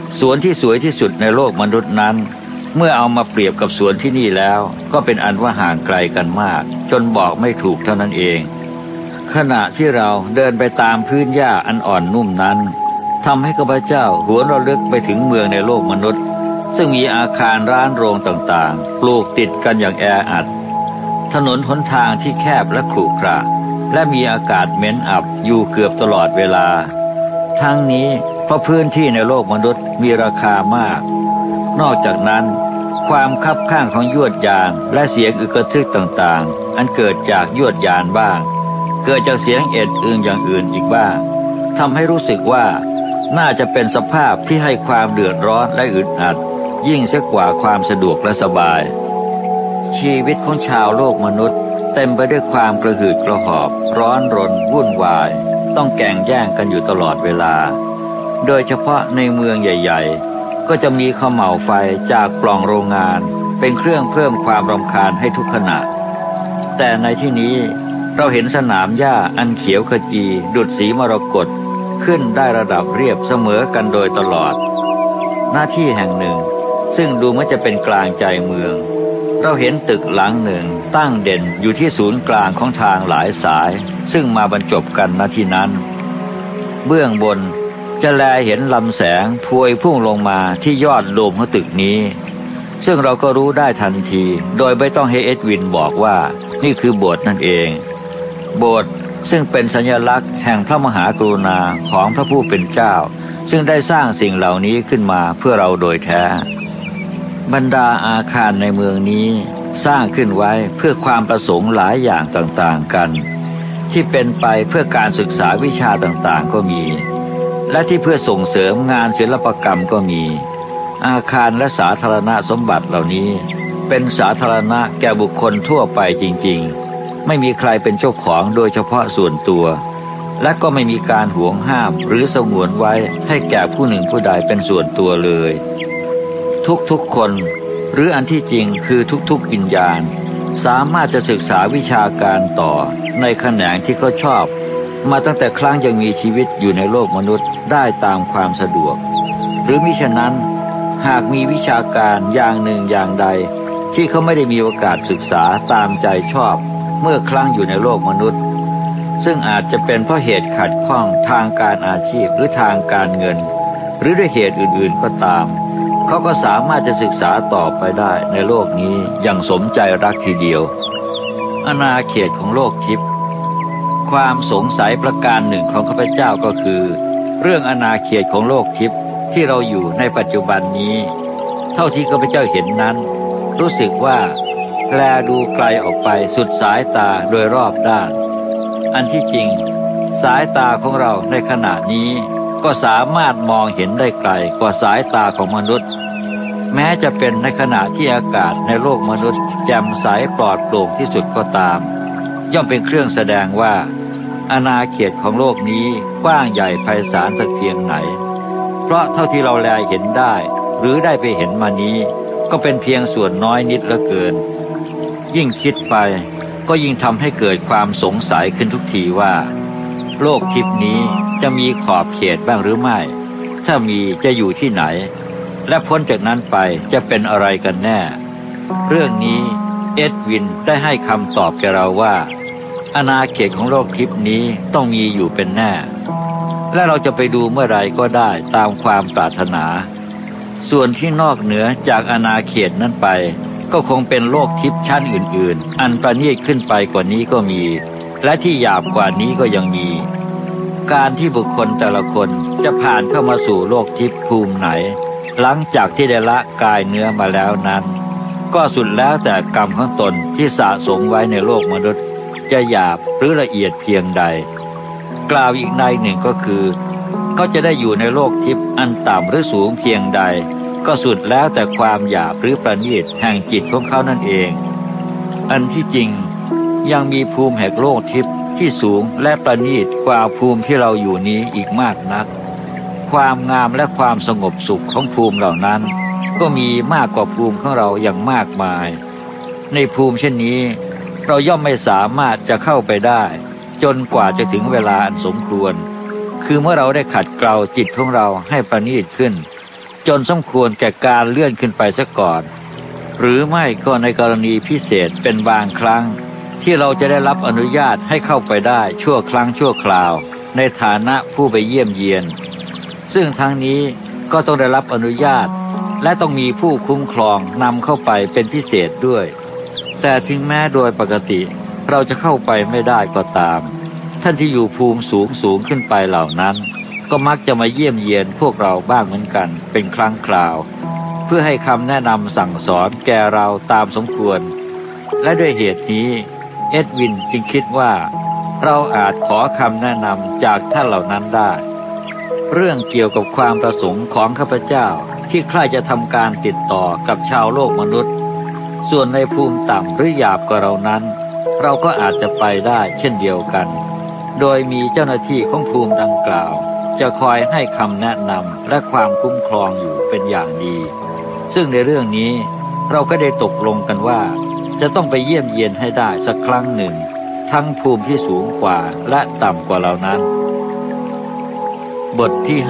สวนที่สวยที่สุดในโลกมนุษย์นั้นเมื่อเอามาเปรียบกับสวนที่นี่แล้วก็เป็นอันว่าห่างไกลกันมากจนบอกไม่ถูกเท่านั้นเองขณะที่เราเดินไปตามพื้นหญ้าอันอ่อนนุ่มนั้นทำให้ข้าพเจ้าหวนระลึกไปถึงเมืองในโลกมนุษย์ซึ่งมีอาคารร้านโรงต่างๆปลูกติดกันอย่างแออัดถนนหนทางที่แคบและขรุขระและมีอากาศเหม็นอับอยู่เกือบตลอดเวลาทั้งนี้เพราะพื้นที่ในโลกมนุษย์มีราคามากนอกจากนั้นความคับข้างของยวดยานและเสียงอึกกระทึกต่างๆอันเกิดจากยวดยานบ้างเกิดจากเสียงเอ็ดอึงอย่างอื่นอีกบ้างทำให้รู้สึกว่าน่าจะเป็นสภาพที่ให้ความเดือดร้อนและอึดอัดยิ่งเสียกว่าความสะดวกและสบายชีวิตของชาวโลกมนุษย์เต็มไปด้วยความกระหืดกระหอบร้อนรนวุ่นวายต้องแข่งแย่งกันอยู่ตลอดเวลาโดยเฉพาะในเมืองใหญ่ๆก็จะมีเขม่าวไฟจากปล่องโรงงานเป็นเครื่องเพิ่มความรำคาญให้ทุกขณะแต่ในที่นี้เราเห็นสนามหญ้าอันเขียวขจีดุจสีมรกตขึ้นได้ระดับเรียบเสมอกันโดยตลอดหน้าที่แห่งหนึ่งซึ่งดูเหมือนจะเป็นกลางใจเมืองเราเห็นตึกหลังหนึ่งตั้งเด่นอยู่ที่ศูนย์กลางของทางหลายสายซึ่งมาบรรจบกันณที่นั้นเบื้องบนจะแลเห็นลำแสงพวยพุ่งลงมาที่ยอดโดมของตึกนี้ซึ่งเราก็รู้ได้ทันทีโดยไม่ต้องให้เอ็ดวินบอกว่านี่คือโบสถ์นั่นเองโบสถ์ซึ่งเป็นสัญลักษณ์แห่งพระมหากรุณาของพระผู้เป็นเจ้าซึ่งได้สร้างสิ่งเหล่านี้ขึ้นมาเพื่อเราโดยแท้บรรดาอาคารในเมืองนี้สร้างขึ้นไว้เพื่อความประสงค์หลายอย่างต่างๆกันที่เป็นไปเพื่อการศึกษาวิชาต่างๆก็มีและที่เพื่อส่งเสริมงานศิลปกรรมก็มีอาคารและสาธารณสมบัติเหล่านี้เป็นสาธารณะแก่บุคคลทั่วไปจริงๆไม่มีใครเป็นเจ้าของโดยเฉพาะส่วนตัวและก็ไม่มีการห่วงห้ามหรือสงวนไว้ให้แก่ผู้หนึ่งผู้ใดเป็นส่วนตัวเลยทุกๆคนหรืออันที่จริงคือทุกๆวิญญาณสามารถจะศึกษาวิชาการต่อในแขนงที่เขาชอบมาตั้งแต่ครั้งยังมีชีวิตอยู่ในโลกมนุษย์ได้ตามความสะดวกหรือมิฉะนั้นหากมีวิชาการอย่างหนึ่งอย่างใดที่เขาไม่ได้มีโอกาสศึกษาตามใจชอบเมื่อครั้งอยู่ในโลกมนุษย์ซึ่งอาจจะเป็นเพราะเหตุขัดข้องทางการอาชีพหรือทางการเงินหรือด้วยเหตุอื่นๆก็ตามเขาก็สามารถจะศึกษาต่อไปได้ในโลกนี้อย่างสมใจรักทีเดียวอาณาเขตของโลกทิพย์ความสงสัยประการหนึ่งของข้าพเจ้าก็คือเรื่องอาณาเขตของโลกทิพย์ที่เราอยู่ในปัจจุบันนี้เท่าที่ข้าพเจ้าเห็นนั้นรู้สึกว่าแลดูไกลออกไปสุดสายตาโดยรอบด้านอันที่จริงสายตาของเราในขณะนี้ก็สามารถมองเห็นได้ไกลกว่าสายตาของมนุษย์แม้จะเป็นในขณะที่อากาศในโลกมนุษย์แจ่มใสปลอดโปร่งที่สุดก็ตามย่อมเป็นเครื่องแสดงว่าอาณาเขตของโลกนี้กว้างใหญ่ไพศาลสักเพียงไหนเพราะเท่าที่เราแลเห็นได้หรือได้ไปเห็นมานี้ก็เป็นเพียงส่วนน้อยนิดเหลือเกินยิ่งคิดไปก็ยิ่งทำให้เกิดความสงสัยขึ้นทุกทีว่าโลกทิพย์นี้จะมีขอบเขตบ้างหรือไม่ถ้ามีจะอยู่ที่ไหนและพ้นจากนั้นไปจะเป็นอะไรกันแน่เรื่องนี้เอ็ดวินได้ให้คำตอบแก่เราว่าอาณาเขตของโลกทิพย์นี้ต้องมีอยู่เป็นแน่และเราจะไปดูเมื่อไรก็ได้ตามความปรารถนาส่วนที่นอกเหนือจากอาณาเขตนั้นไปก็คงเป็นโลกทิพย์ชั้นอื่นๆอันประณีตขึ้นไปกว่านี้ก็มีและที่หยาบกว่านี้ก็ยังมีการที่บุคคลแต่ละคนจะผ่านเข้ามาสู่โลกทิพย์ภูมิไหนหลังจากที่ได้ละกายเนื้อมาแล้วนั้นก็สุดแล้วแต่กรรมของตนที่สะสมไว้ในโลกมนุษย์จะหยาบหรือละเอียดเพียงใดกล่าวอีกในหนึ่งก็คือเขาจะได้อยู่ในโลกทิพย์อันต่ำหรือสูงเพียงใดก็สุดแล้วแต่ความหยาบหรือประณีตแห่งจิตของเขานั่นเองอันที่จริงยังมีภูมิแห่งโลกทิพย์ที่สูงและประณีตกว่าภูมิที่เราอยู่นี้อีกมากนักความงามและความสงบสุขของภูมิเหล่านั้นก็มีมากกว่าภูมิของเราอย่างมากมายในภูมิเช่นนี้เราย่อมไม่สามารถจะเข้าไปได้จนกว่าจะถึงเวลาอันสมควรคือเมื่อเราได้ขัดเกลาจิตของเราให้ประณีตขึ้นจนสมควรแก่การเลื่อนขึ้นไปซะก่อนหรือไม่ก็ในกรณีพิเศษเป็นบางครั้งที่เราจะได้รับอนุญาตให้เข้าไปได้ชั่วครั้งชั่วคราวในฐานะผู้ไปเยี่ยมเยียนซึ่งทั้งนี้ก็ต้องได้รับอนุญาตและต้องมีผู้คุ้มครองนำเข้าไปเป็นพิเศษด้วยแต่ถึงแม้โดยปกติเราจะเข้าไปไม่ได้ก็ตามท่านที่อยู่ภูมิสูงขึ้นไปเหล่านั้นก็มักจะมาเยี่ยมเยียนพวกเราบ้างเหมือนกันเป็นครั้งคราวเพื่อให้คำแนะนำสั่งสอนแก่เราตามสมควรและด้วยเหตุนี้เอ็ดวินจึงคิดว่าเราอาจขอคำแนะนำจากท่านเหล่านั้นได้เรื่องเกี่ยวกับความประสงค์ของข้าพเจ้าที่ใคร่จะทำการติดต่อกับชาวโลกมนุษย์ส่วนในภูมิต่ำหรือหยาบกว่าเรานั้นเราก็อาจจะไปได้เช่นเดียวกันโดยมีเจ้าหน้าที่ของภูมิดังกล่าวจะคอยให้คำแนะนำและความคุ้มครองอยู่เป็นอย่างดีซึ่งในเรื่องนี้เราก็ได้ตกลงกันว่าจะต้องไปเยี่ยมเยียนให้ได้สักครั้งหนึ่งทั้งภูมิที่สูงกว่าและต่ำกว่าเหล่านั้นบทที่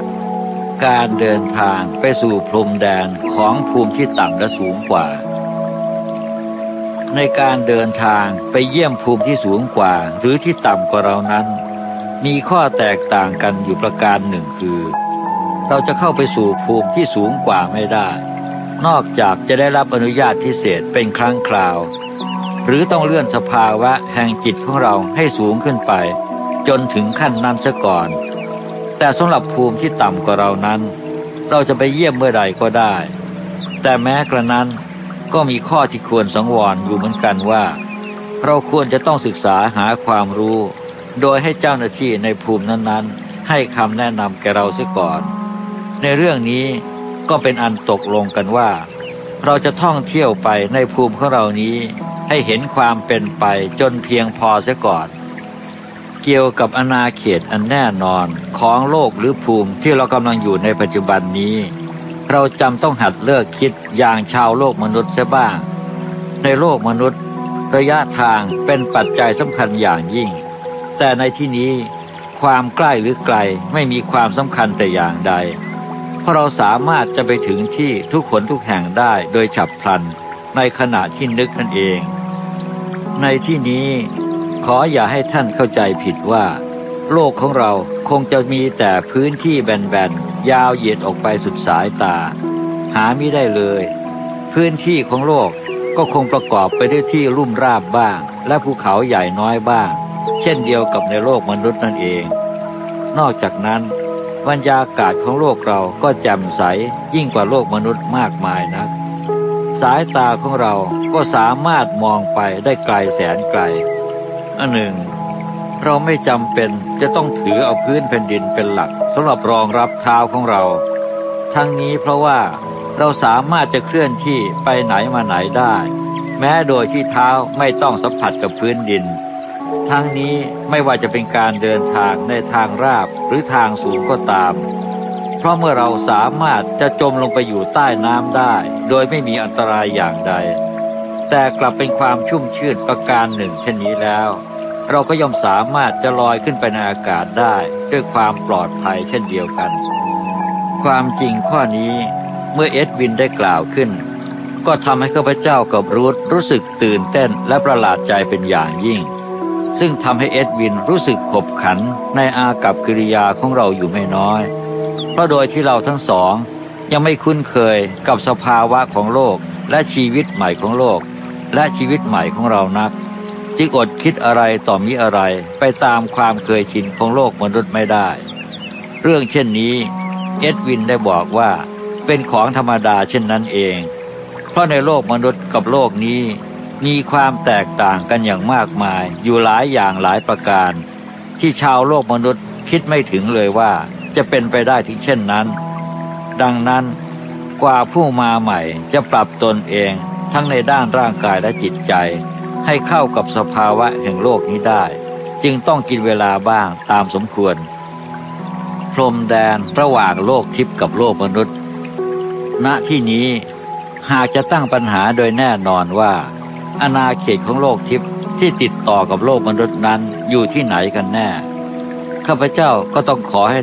5การเดินทางไปสู่พรมแดนของภูมิที่ต่ำและสูงกว่าในการเดินทางไปเยี่ยมภูมิที่สูงกว่าหรือที่ต่ำกว่าเรานั้นมีข้อแตกต่างกันอยู่ประการหนึ่งคือเราจะเข้าไปสู่ภูมิที่สูงกว่าไม่ได้นอกจากจะได้รับอนุญาตพิเศษเป็นครั้งคราวหรือต้องเลื่อนสภาวะแห่งจิตของเราให้สูงขึ้นไปจนถึงขั้นนั้นซะก่อนแต่สำหรับภูมิที่ต่ำกว่าเรานั้นเราจะไปเยี่ยมเมื่อใดก็ได้แต่แม้กระนั้นก็มีข้อที่ควรสังวรอยู่เหมือนกันว่าเราควรจะต้องศึกษาหาความรู้โดยให้เจ้าหน้าที่ในภูมินั้นๆให้คำแนะนำแก่เราเสียก่อนในเรื่องนี้ก็เป็นอันตกลงกันว่าเราจะท่องเที่ยวไปในภูมิของเรานี้ให้เห็นความเป็นไปจนเพียงพอเสียก่อนเกี่ยวกับอาณาเขตอันแน่นอนของโลกหรือภูมิที่เรากำลังอยู่ในปัจจุบันนี้เราจำต้องหัดเลิกคิดอย่างชาวโลกมนุษย์เสียบ้างในโลกมนุษย์ระยะทางเป็นปัจจัยสำคัญอย่างยิ่งแต่ในที่นี้ความใกล้หรือไกลไม่มีความสำคัญแต่อย่างใดเพราะเราสามารถจะไปถึงที่ทุกคนทุกแห่งได้โดยฉับพลันในขณะที่นึกนั่นเองในที่นี้ขออย่าให้ท่านเข้าใจผิดว่าโลกของเราคงจะมีแต่พื้นที่แบนๆยาวเหยียดออกไปสุดสายตาหามิได้เลยพื้นที่ของโลกก็คงประกอบไปด้วยที่ลุ่มราบบ้างและภูเขาใหญ่น้อยบ้างเช่นเดียวกับในโลกมนุษย์นั่นเองนอกจากนั้นบรรยากาศของโลกเราก็แจ่มใสยิ่งกว่าโลกมนุษย์มากมายนักสายตาของเราก็สามารถมองไปได้ไกลแสนไกลอันหนึ่งเราไม่จำเป็นจะต้องถือเอาพื้นแผ่นดินเป็นหลักสำหรับรองรับเท้าของเราทั้งนี้เพราะว่าเราสามารถจะเคลื่อนที่ไปไหนมาไหนได้แม้โดยที่เท้าไม่ต้องสัมผัสกับพื้นดินทั้งนี้ไม่ว่าจะเป็นการเดินทางในทางราบหรือทางสูงก็ตามเพราะเมื่อเราสามารถจะจมลงไปอยู่ใต้น้ำได้โดยไม่มีอันตรายอย่างใดแต่กลับเป็นความชุ่มชื่นประการหนึ่งเช่นนี้แล้วเราก็ย่อมสามารถจะลอยขึ้นไปในอากาศได้ด้วยความปลอดภัยเช่นเดียวกันความจริงข้อนี้เมื่อเอ็ดวินได้กล่าวขึ้นก็ทำให้ข้าพเจ้ากับรูธรู้สึกตื่นเต้นและประหลาดใจเป็นอย่างยิ่งซึ่งทำให้เอ็ดวินรู้สึกขบขันในอากัปกิริยาของเราอยู่ไม่น้อยเพราะโดยที่เราทั้งสองยังไม่คุ้นเคยกับสภาวะของโลกและชีวิตใหม่ของโลกและชีวิตใหม่ของเรานักจึงอดคิดอะไรต่อมิอะไรไปตามความเคยชินของโลกมนุษย์ไม่ได้เรื่องเช่นนี้เอ็ดวินได้บอกว่าเป็นของธรรมดาเช่นนั้นเองเพราะในโลกมนุษย์กับโลกนี้มีความแตกต่างกันอย่างมากมายอยู่หลายอย่างหลายประการที่ชาวโลกมนุษย์คิดไม่ถึงเลยว่าจะเป็นไปได้ถึงเช่นนั้นดังนั้นกว่าผู้มาใหม่จะปรับตนเองทั้งในด้านร่างกายและจิตใจให้เข้ากับสภาวะแห่งโลกนี้ได้จึงต้องกินเวลาบ้างตามสมควรพรมแดนระหว่างโลกทิพย์กับโลกมนุษย์ณที่นี้หากจะตั้งปัญหาโดยแน่นอนว่าอาณาเขตของโลกทิพย์ที่ติดต่อกับโลกมนุษย์นั้นอยู่ที่ไหนกันแน่ข้าพเจ้าก็ต้องขอให้ท่าน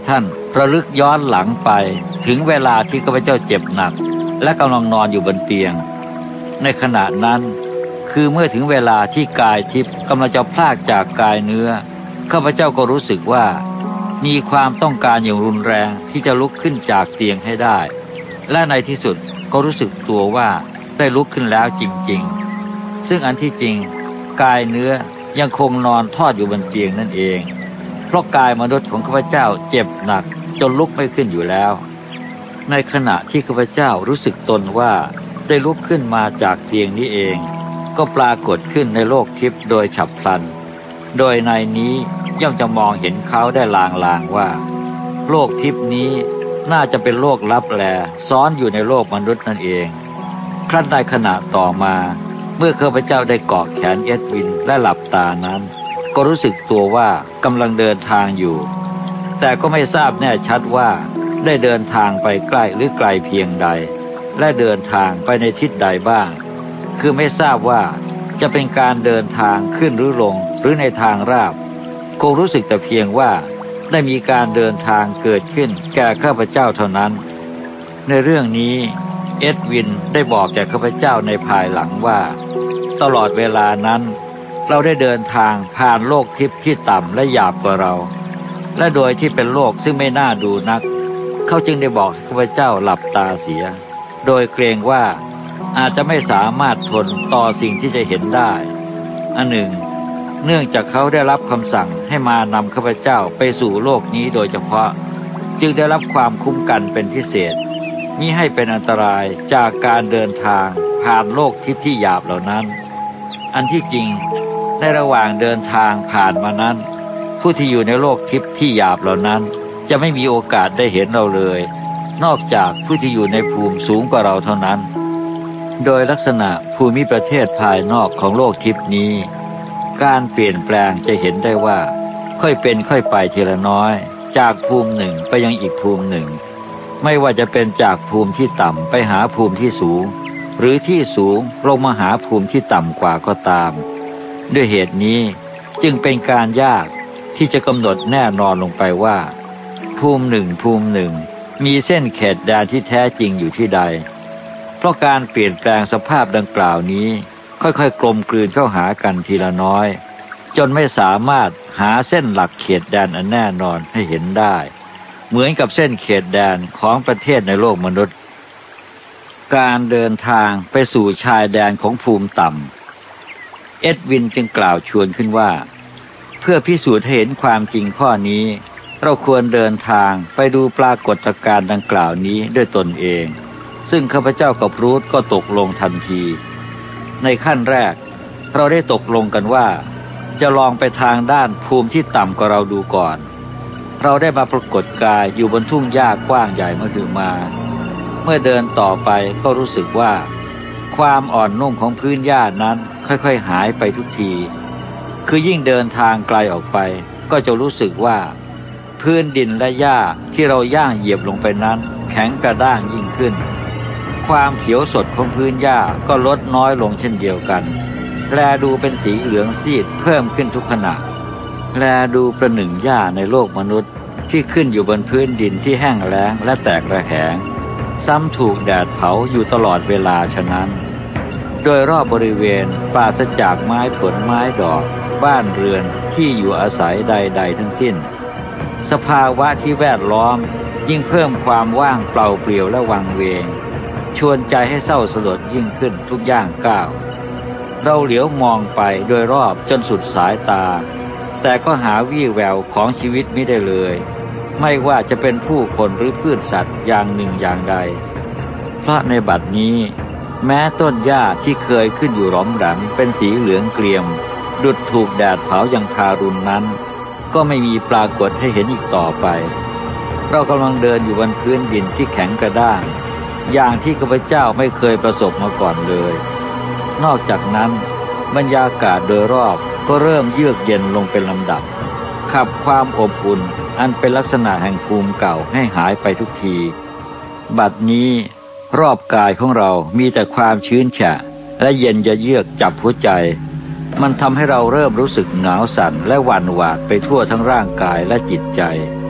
ระลึกย้อนหลังไปถึงเวลาที่ข้าพเจ้าเจ็บหนักและกำลังนอนอยู่บนเตียงในขณะนั้นคือเมื่อถึงเวลาที่กายทิพย์กำลังจะพลากจากกายเนื้อข้าพเจ้าก็รู้สึกว่ามีความต้องการอย่างรุนแรงที่จะลุกขึ้นจากเตียงให้ได้และในที่สุดก็รู้สึกตัวว่าได้ลุกขึ้นแล้วจริงๆซึ่งอันที่จริงกายเนื้อยังคงนอนทอดอยู่บนเตียงนั่นเองเพราะกายมนุษย์ของข้าพเจ้าเจ็บหนักจนลุกไม่ขึ้นอยู่แล้วในขณะที่ข้าพเจ้ารู้สึกตนว่าได้ลุกขึ้นมาจากเตียงนี้เองก็ปรากฏขึ้นในโลกทิพย์โดยฉับพลันโดยในนี้ย่อมจะมองเห็นเขาได้ลางๆว่าโลกทิพย์นี้น่าจะเป็นโลกลับแลซ้อนอยู่ในโลกมนุษย์นั่นเองครั้นในขณะต่อมาเมื่อข้าพเจ้าได้เกาะแขนเอ็ดวินและหลับตานั้นก็รู้สึกตัวว่ากำลังเดินทางอยู่แต่ก็ไม่ทราบแน่ชัดว่าได้เดินทางไปใกล้หรือไกลเพียงใดและเดินทางไปในทิศใดบ้างคือไม่ทราบว่าจะเป็นการเดินทางขึ้นหรือลงหรือในทางราบคงรู้สึกแต่เพียงว่าได้มีการเดินทางเกิดขึ้นแก่ข้าพเจ้าเท่านั้นในเรื่องนี้เอ็ดวินได้บอกแก่ข้าพเจ้าในภายหลังว่าตลอดเวลานั้นเราได้เดินทางผ่านโลกทิพย์ที่ต่ำและหยาบกว่าเราและโดยที่เป็นโลกซึ่งไม่น่าดูนักเขาจึงได้บอกให้ข้าพเจ้าหลับตาเสียโดยเกรงว่าอาจจะไม่สามารถทนต่อสิ่งที่จะเห็นได้อันหนึ่งเนื่องจากเขาได้รับคำสั่งให้มานำข้าพเจ้าไปสู่โลกนี้โดยเฉพาะจึงได้รับความคุ้มกันเป็นพิเศษมิให้เป็นอันตรายจากการเดินทางผ่านโลกทิพย์ที่หยาบเหล่านั้นอันที่จริงในระหว่างเดินทางผ่านมานั้นผู้ที่อยู่ในโลกทิพย์ที่หยาบเหล่านั้นจะไม่มีโอกาสได้เห็นเราเลยนอกจากผู้ที่อยู่ในภูมิสูงกว่าเราเท่านั้นโดยลักษณะภูมิประเทศภายนอกของโลกทิพย์นี้การเปลี่ยนแปลงจะเห็นได้ว่าค่อยเป็นค่อยไปทีละน้อยจากภูมิหนึ่งไปยังอีกภูมิหนึ่งไม่ว่าจะเป็นจากภูมิที่ต่ำไปหาภูมิที่สูงหรือที่สูงลงมาหาภูมิที่ต่ำกว่าก็ตามด้วยเหตุนี้จึงเป็นการยากที่จะกำหนดแน่นอนลงไปว่าภูมิหนึ่งมีเส้นเขตแดนที่แท้จริงอยู่ที่ใดเพราะการเปลี่ยนแปลงสภาพดังกล่าวนี้ค่อยๆกลมกลืนเข้าหากันทีละน้อยจนไม่สามารถหาเส้นหลักเขตแดนอันแน่นอนให้เห็นได้เหมือนกับเส้นเขตแดนของประเทศในโลกมนุษย์การเดินทางไปสู่ชายแดนของภูมิต่ำเอ็ดวินจึงกล่าวชวนขึ้นว่าเพื่อพิสูจน์ให้เห็นความจริงข้อนี้เราควรเดินทางไปดูปรากฏการณ์ดังกล่าวนี้ด้วยตนเองซึ่งข้าพเจ้ากับรูธก็ตกลงทันทีในขั้นแรกเราได้ตกลงกันว่าจะลองไปทางด้านภูมิที่ต่ำกว่าเราดูก่อนเราได้มาปรากฏกายอยู่บนทุ่งหญ้ากว้างใหญ่มหึมาเมื่อเดินต่อไปก็รู้สึกว่าความอ่อนนุ่มของพื้นหญ้านั้นค่อยๆหายไปทุกทีคือยิ่งเดินทางไกลออกไปก็จะรู้สึกว่าพื้นดินและหญ้าที่เราย่างเหยียบลงไปนั้นแข็งกระด้างยิ่งขึ้นความเขียวสดของพื้นหญ้าก็ลดน้อยลงเช่นเดียวกันแลดูเป็นสีเหลืองซีดเพิ่มขึ้นทุกขณะแลดูประหนึ่งหญ้าในโลกมนุษย์ที่ขึ้นอยู่บนพื้นดินที่แห้งแล้งและแตกระแหงซ้ำถูกแดดเผาอยู่ตลอดเวลาฉะนั้นโดยรอบบริเวณปราศจากไม้ผลไม้ดอกบ้านเรือนที่อยู่อาศัยใดๆทั้งสิ้นสภาวะที่แวดล้อมยิ่งเพิ่มความว่างเปล่าเปลี่ยวและวังเวงชวนใจให้เศร้าสลดยิ่งขึ้นทุกย่างก้าวเราเหลียวมองไปโดยรอบจนสุดสายตาแต่ก็หาวี่แววของชีวิตไม่ได้เลยไม่ว่าจะเป็นผู้คนหรือพืชสัตว์อย่างหนึ่งอย่างใดเพราะในบัดนี้แม้ต้นหญ้าที่เคยขึ้นอยู่หลอมแหลมเป็นสีเหลืองเกรียมดุจถูกแดดเผาอย่างทารุณนั้นก็ไม่มีปรากฏให้เห็นอีกต่อไปเรากำลังเดินอยู่บนพื้นดินที่แข็งกระด้างอย่างที่ข้าพเจ้าไม่เคยประสบมาก่อนเลยนอกจากนั้นบรรยากาศโดยรอบก็เริ่มเยือกเย็นลงเป็นลำดับขับความอบอุ่นอันเป็นลักษณะแห่งภูมิเก่าให้หายไปทุกทีบัดนี้รอบกายของเรามีแต่ความชื้นแฉะและเย็นจะเยือกจับหัวใจมันทำให้เราเริ่มรู้สึกหนาวสั่นและหวั่นหวาดไปทั่วทั้งร่างกายและจิตใจ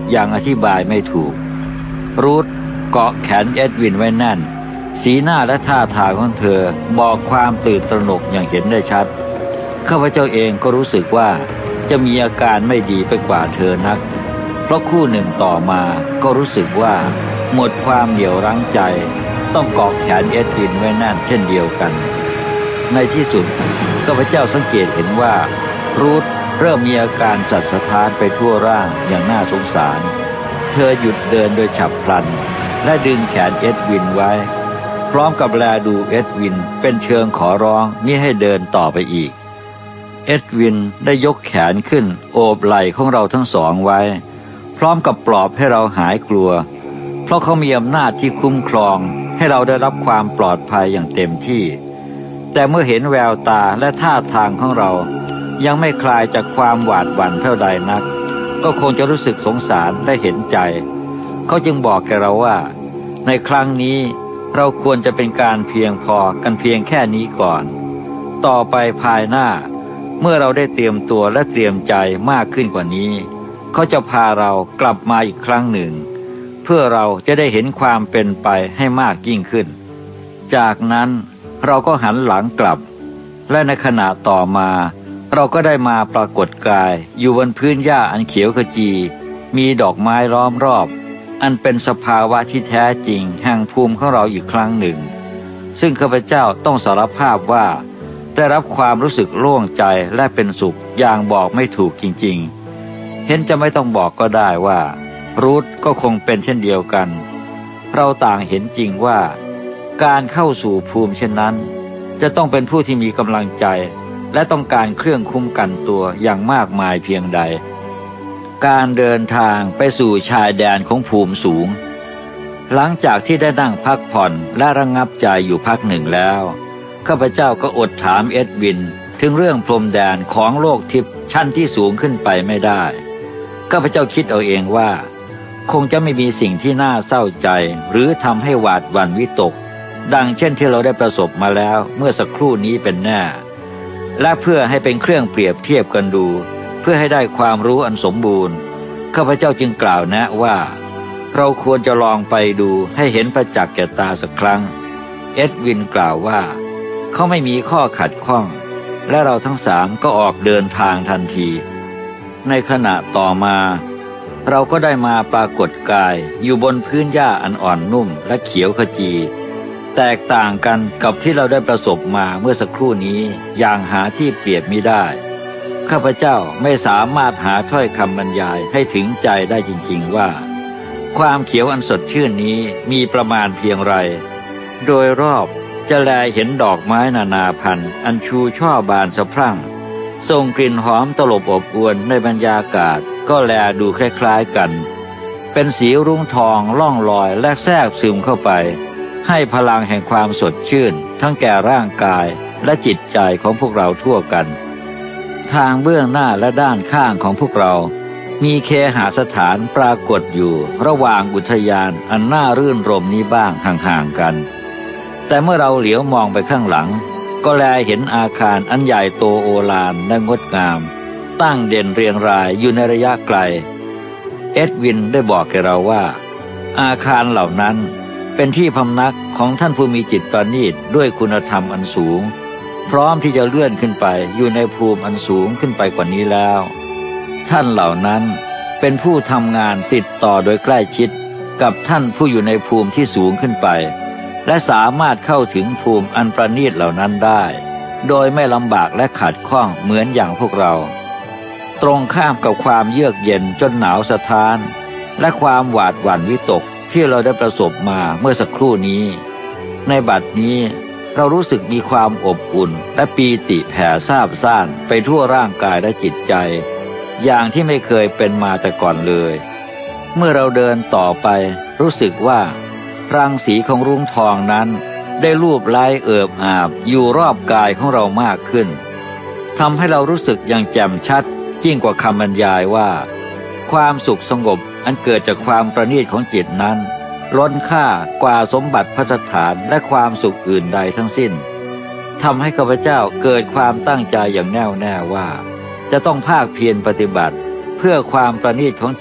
ยังอธิบายไม่ถูกรูธเกาะแขนเอ็ดวินไว้แน่นสีหน้าและท่าทางของเธอบอกความตื่นตระหนกอย่างเห็นได้ชัดข้าพเจ้าเองก็รู้สึกว่าจะมีอาการไม่ดีไปกว่าเธอนักเพราะคู่หนึ่งต่อมาก็รู้สึกว่าหมดความเหนี่ยวรั้งใจต้องเกาะแขนเอ็ดวินไว้แน่นเช่นเดียวกันในที่สุดข้าพเจ้าสังเกตเห็นว่ารูธเริ่มมีอาการสั่นสะท้านไปทั่วร่างอย่างน่าสงสารเธอหยุดเดินโดยฉับพลันและดึงแขนเอ็ดวินไว้พร้อมกับแลดูเอ็ดวินเป็นเชิงขอร้องมิให้เดินต่อไปอีกเอ็ดวินได้ยกแขนขึ้นโอบไหล่ของเราทั้งสองไว้พร้อมกับปลอบให้เราหายกลัวเพราะเขามีอำนาจที่คุ้มครองให้เราได้รับความปลอดภัยอย่างเต็มที่แต่เมื่อเห็นแววตาและท่าทางของเรายังไม่คลายจากความหวาดหวั่นเท่าใดนักก็คงจะรู้สึกสงสารและเห็นใจเขาจึงบอกแกเราว่าในครั้งนี้เราควรจะเป็นการเพียงพอกันเพียงแค่นี้ก่อนต่อไปภายหน้าเมื่อเราได้เตรียมตัวและเตรียมใจมากขึ้นกว่านี้เขาจะพาเรากลับมาอีกครั้งหนึ่งเพื่อเราจะได้เห็นความเป็นไปให้มากยิ่งขึ้นจากนั้นเราก็หันหลังกลับและในขณะต่อมาเราก็ได้มาปรากฏกายอยู่บนพื้นหญ้าอันเขียวขจีมีดอกไม้ล้อมรอบอันเป็นสภาวะที่แท้จริงแห่งภูมิของเราอีกครั้งหนึ่งซึ่งข้าพเจ้าต้องสารภาพว่าได้รับความรู้สึกโล่งใจและเป็นสุขอย่างบอกไม่ถูกจริงๆเห็นจะไม่ต้องบอกก็ได้ว่ารูธก็คงเป็นเช่นเดียวกันเราต่างเห็นจริงว่าการเข้าสู่ภูมิเช่นนั้นจะต้องเป็นผู้ที่มีกำลังใจและต้องการเครื่องคุ้มกันตัวอย่างมากมายเพียงใดการเดินทางไปสู่ชายแดนของภูมิสูงหลังจากที่ได้นั่งพักผ่อนและระงับใจอยู่พักหนึ่งแล้วข้าพเจ้าก็อดถามเอ็ดวินถึงเรื่องพรมแดนของโลกทิพย์ชั้นที่สูงขึ้นไปไม่ได้ข้าพเจ้าคิดเอาเองว่าคงจะไม่มีสิ่งที่น่าเศร้าใจหรือทำให้หวาดหวั่นวิตกดังเช่นที่เราได้ประสบมาแล้วเมื่อสักครู่นี้เป็นแน่และเพื่อให้เป็นเครื่องเปรียบเทียบกันดูเพื่อให้ได้ความรู้อันสมบูรณ์ข้าพเจ้าจึงกล่าวแนะว่าเราควรจะลองไปดูให้เห็นประจักษ์แก่ตาสักครั้งเอ็ดวินกล่าวว่าเขาไม่มีข้อขัดข้องและเราทั้งสามก็ออกเดินทางทันทีในขณะต่อมาเราก็ได้มาปรากฏกายอยู่บนพื้นหญ้าอันอ่อนนุ่มและเขียวขจีแตกต่างกันกับที่เราได้ประสบมาเมื่อสักครู่นี้อย่างหาที่เปรียบมิได้ข้าพเจ้าไม่สามารถหาถ้อยคำบรรยายให้ถึงใจได้จริงๆว่าความเขียวอันสดชื่นนี้มีประมาณเพียงไรโดยรอบจะแลเห็นดอกไม้นานาพันธุ์อันชูช่อบานสะพรั่งส่งกลิ่นหอมตลบอบอวนในบรรยากาศก็แลดูคล้ายๆกันเป็นสีรุ้งทองล่องลอยและแทรกซึมเข้าไปให้พลังแห่งความสดชื่นทั้งแก่ร่างกายและจิตใจของพวกเราทั่วกันทางเบื้องหน้าและด้านข้างของพวกเรามีเคหสถานปรากฏอยู่ระหว่างอุทยานอันน่ารื่นรมนี้บ้างห่างๆกันแต่เมื่อเราเหลียวมองไปข้างหลังก็แลเห็นอาคารอันใหญ่โตโอฬารและงดงามตั้งเด่นเรียงรายอยู่ในระยะไกลเอ็ดวินได้บอกแกเราว่าอาคารเหล่านั้นเป็นที่พำนักของท่านผู้มีจิตประณีตด้วยคุณธรรมอันสูงพร้อมที่จะเลื่อนขึ้นไปอยู่ในภูมิอันสูงขึ้นไปกว่านี้แล้วท่านเหล่านั้นเป็นผู้ทำงานติดต่อโดยใกล้ชิดกับท่านผู้อยู่ในภูมิที่สูงขึ้นไปและสามารถเข้าถึงภูมิอันประณีตเหล่านั้นได้โดยไม่ลำบากและขัดข้องเหมือนอย่างพวกเราตรงข้ามกับความเยือกเย็นจนหนาวสะท้านและความหวาดหวั่นวิตกที่เราได้ประสบมาเมื่อสักครู่นี้ในบัดนี้เรารู้สึกมีความอบอุ่นและปีติแผ่ซาบซ่านไปทั่วร่างกายและจิตใจอย่างที่ไม่เคยเป็นมาแต่ก่อนเลยเมื่อเราเดินต่อไปรู้สึกว่ารังสีของรุ้งทองนั้นได้ลูบไล้เอิบอาบอยู่รอบกายของเรามากขึ้นทำให้เรารู้สึกอย่างแจ่มชัดยิ่งกว่าคำบรรยายว่าความสุขสงบอันเกิดจากความประณีตของจิตนั้นล้นค่ากว่าสมบัติภัสถานและความสุขอื่นใดทั้งสิ้นทำให้ข้าพเจ้าเกิดความตั้งใจอย่างแน่วแน่ว่าจะต้องภาคเพียรปฏิบัติเพื่อความประณีตของจิต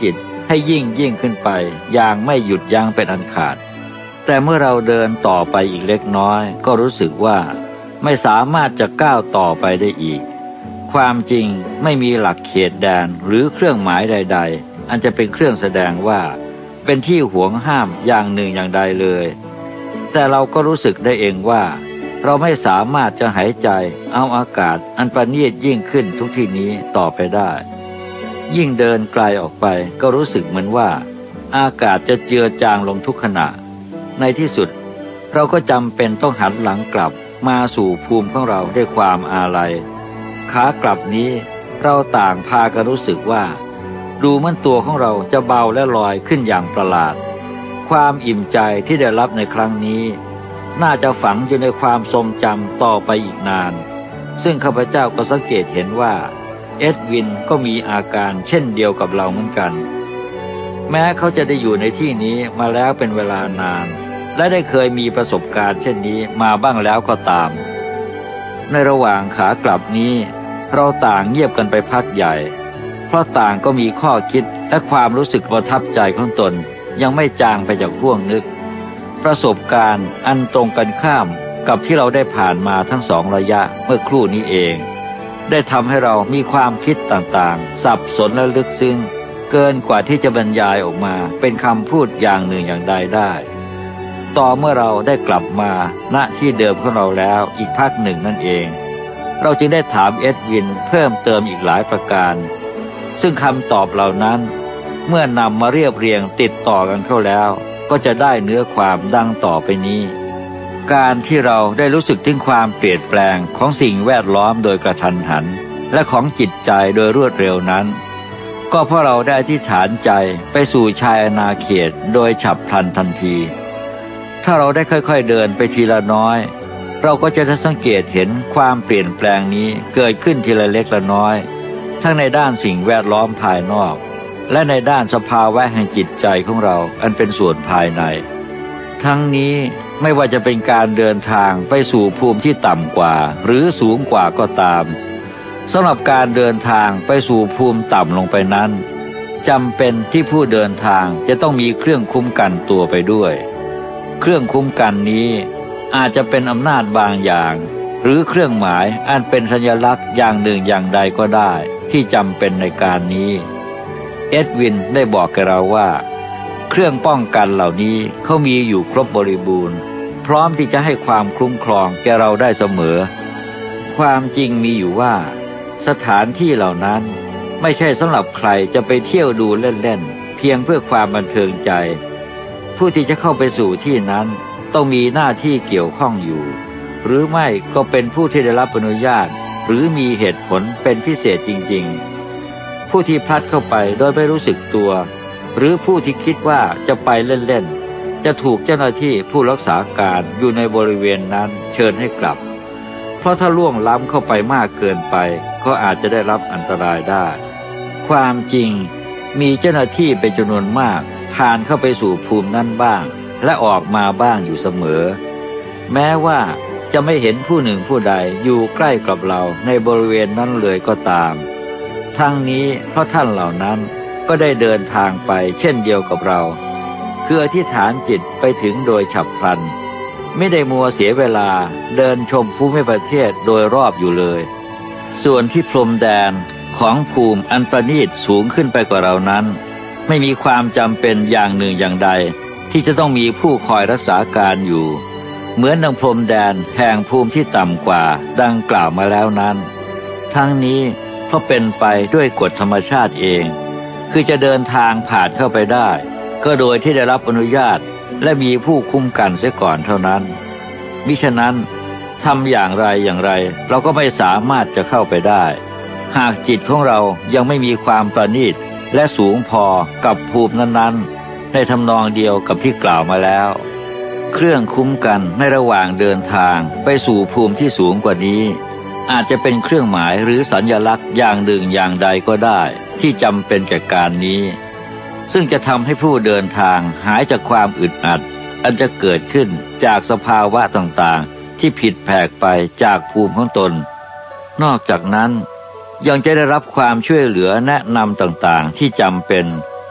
ให้ยิ่งขึ้นไปอย่างไม่หยุดยั้งเป็นอันขาดแต่เมื่อเราเดินต่อไปอีกเล็กน้อยก็รู้สึกว่าไม่สามารถจะก้าวต่อไปได้อีกความจริงไม่มีหลักเขตแดนหรือเครื่องหมายใดๆอันจะเป็นเครื่องแสดงว่าเป็นที่หวงห้ามอย่างหนึ่งอย่างใดเลยแต่เราก็รู้สึกได้เองว่าเราไม่สามารถจะหายใจเอาอากาศอันประณีตยิ่งขึ้นทุกที่นี้ต่อไปได้ยิ่งเดินไกลออกไปก็รู้สึกเหมือนว่าอากาศจะเจือจางลงทุกขณะในที่สุดเราก็จำเป็นต้องหันหลังกลับมาสู่ภูมิของเราด้วยความอาลัยขากลับนี้เราต่างพากันรู้สึกว่าดูเหมือนตัวของเราจะเบาและลอยขึ้นอย่างประหลาดความอิ่มใจที่ได้รับในครั้งนี้น่าจะฝังอยู่ในความทรงจำต่อไปอีกนานซึ่งข้าพเจ้าก็สังเกตเห็นว่าเอ็ดวินก็มีอาการเช่นเดียวกับเราเหมือนกันแม้เขาจะได้อยู่ในที่นี้มาแล้วเป็นเวลานานและได้เคยมีประสบการณ์เช่นนี้มาบ้างแล้วก็ตามในระหว่างขากลับนี้เราต่างเงียบกันไปพักใหญ่เพราะต่างก็มีข้อคิดและความรู้สึกประทับใจของตนยังไม่จางไปจากห่วงนึกประสบการณ์อันตรงกันข้ามกับที่เราได้ผ่านมาทั้งสองระยะเมื่อครู่นี้เองได้ทำให้เรามีความคิดต่างๆสับสนและลึกซึ้งเกินกว่าที่จะบรรยายออกมาเป็นคำพูดอย่างหนึ่งอย่างใดได้ต่อเมื่อเราได้กลับมาณที่เดิมของเราแล้วอีกพักหนึ่งนั่นเองเราจึงได้ถามเอ็ดวินเพิ่มเติมอีกหลายประการซึ่งคำตอบเหล่านั้นเมื่อนำมาเรียบเรียงติดต่อกันเข้าแล้วก็จะได้เนื้อความดังต่อไปนี้การที่เราได้รู้สึกถึงความเปลี่ยนแปลงของสิ่งแวดล้อมโดยกระทันหันและของจิตใจโดยรวดเร็วนั้นก็เพราะเราได้อธิษฐานใจไปสู่ชายอาณาเขตโดยฉับพลันทันทีถ้าเราได้ค่อยๆเดินไปทีละน้อยเราก็จะสังเกตเห็นความเปลี่ยนแปลงนี้เกิดขึ้นทีละเล็กละน้อยทั้งในด้านสิ่งแวดล้อมภายนอกและในด้านสภาวะแห่งจิตใจของเราอันเป็นส่วนภายในทั้งนี้ไม่ว่าจะเป็นการเดินทางไปสู่ภูมิที่ต่ำกว่าหรือสูงกว่าก็ตามสำหรับการเดินทางไปสู่ภูมิต่ำลงไปนั้นจำเป็นที่ผู้เดินทางจะต้องมีเครื่องคุ้มกันตัวไปด้วยเครื่องคุ้มกันนี้อาจจะเป็นอำนาจบางอย่างหรือเครื่องหมายอันเป็นสัญลักษณ์อย่างหนึ่งอย่างใดก็ได้ที่จำเป็นในการนี้เอ็ดวินได้บอกแกเราว่าเครื่องป้องกันเหล่านี้เขามีอยู่ครบบริบูรณ์พร้อมที่จะให้ความคุ้มครองแกเราได้เสมอความจริงมีอยู่ว่าสถานที่เหล่านั้นไม่ใช่สำหรับใครจะไปเที่ยวดูเล่นๆเพียงเพื่อความบันเทิงใจผู้ที่จะเข้าไปสู่ที่นั้นต้องมีหน้าที่เกี่ยวข้องอยู่หรือไม่ก็เป็นผู้ที่ได้รับอนุญาตหรือมีเหตุผลเป็นพิเศษจริงๆผู้ที่พลัดเข้าไปโดยไม่รู้สึกตัวหรือผู้ที่คิดว่าจะไปเล่นๆจะถูกเจ้าหน้าที่ผู้รักษาการอยู่ในบริเวณนั้นเชิญให้กลับเพราะถ้าล่วงล้ำเข้าไปมากเกินไปก็อาจจะได้รับอันตรายได้ความจริงมีเจ้าหน้าที่เป็นจำนวนมากผ่านเข้าไปสู่ภูมินั้นบ้างและออกมาบ้างอยู่เสมอแม้ว่าจะไม่เห็นผู้หนึ่งผู้ใดอยู่ใกล้กับเราในบริเวณนั้นเลยก็ตามทั้งนี้เพราะท่านเหล่านั้นก็ได้เดินทางไปเช่นเดียวกับเราคืออธิษฐานจิตไปถึงโดยฉับพลันไม่ได้มัวเสียเวลาเดินชมภูมิประเทศโดยรอบอยู่เลยส่วนที่พรมแดนของภูมิอันประณีตสูงขึ้นไปกว่าเรานั้นไม่มีความจำเป็นอย่างหนึ่งอย่างใดที่จะต้องมีผู้คอยรักษาการอยู่เหมือนดังพรมแดนแห่งภูมิที่ต่ำกว่าดังกล่าวมาแล้วนั้นทั้งนี้เพราะเป็นไปด้วยกฎธรรมชาติเองคือจะเดินทางผ่านเข้าไปได้ก็โดยที่ได้รับอนุญาตและมีผู้คุ้มกันเสียก่อนเท่านั้นมิฉะนั้นทำอย่างไรเราก็ไม่สามารถจะเข้าไปได้หากจิตของเรายังไม่มีความประณีตและสูงพอกับภูมินั้นๆในทำนองเดียวกับที่กล่าวมาแล้วเครื่องคุ้มกันในระหว่างเดินทางไปสู่ภูมิที่สูงกว่านี้อาจจะเป็นเครื่องหมายหรือสัญลักษณ์อย่างหนึ่งอย่างใดก็ได้ที่จำเป็นแก่การนี้ซึ่งจะทำให้ผู้เดินทางหายจากความอึดอัดอันจะเกิดขึ้นจากสภาวะต่างๆที่ผิดแผกไปจากภูมิของตนนอกจากนั้นยังจะได้รับความช่วยเหลือแนะนำต่างๆที่จำเป็น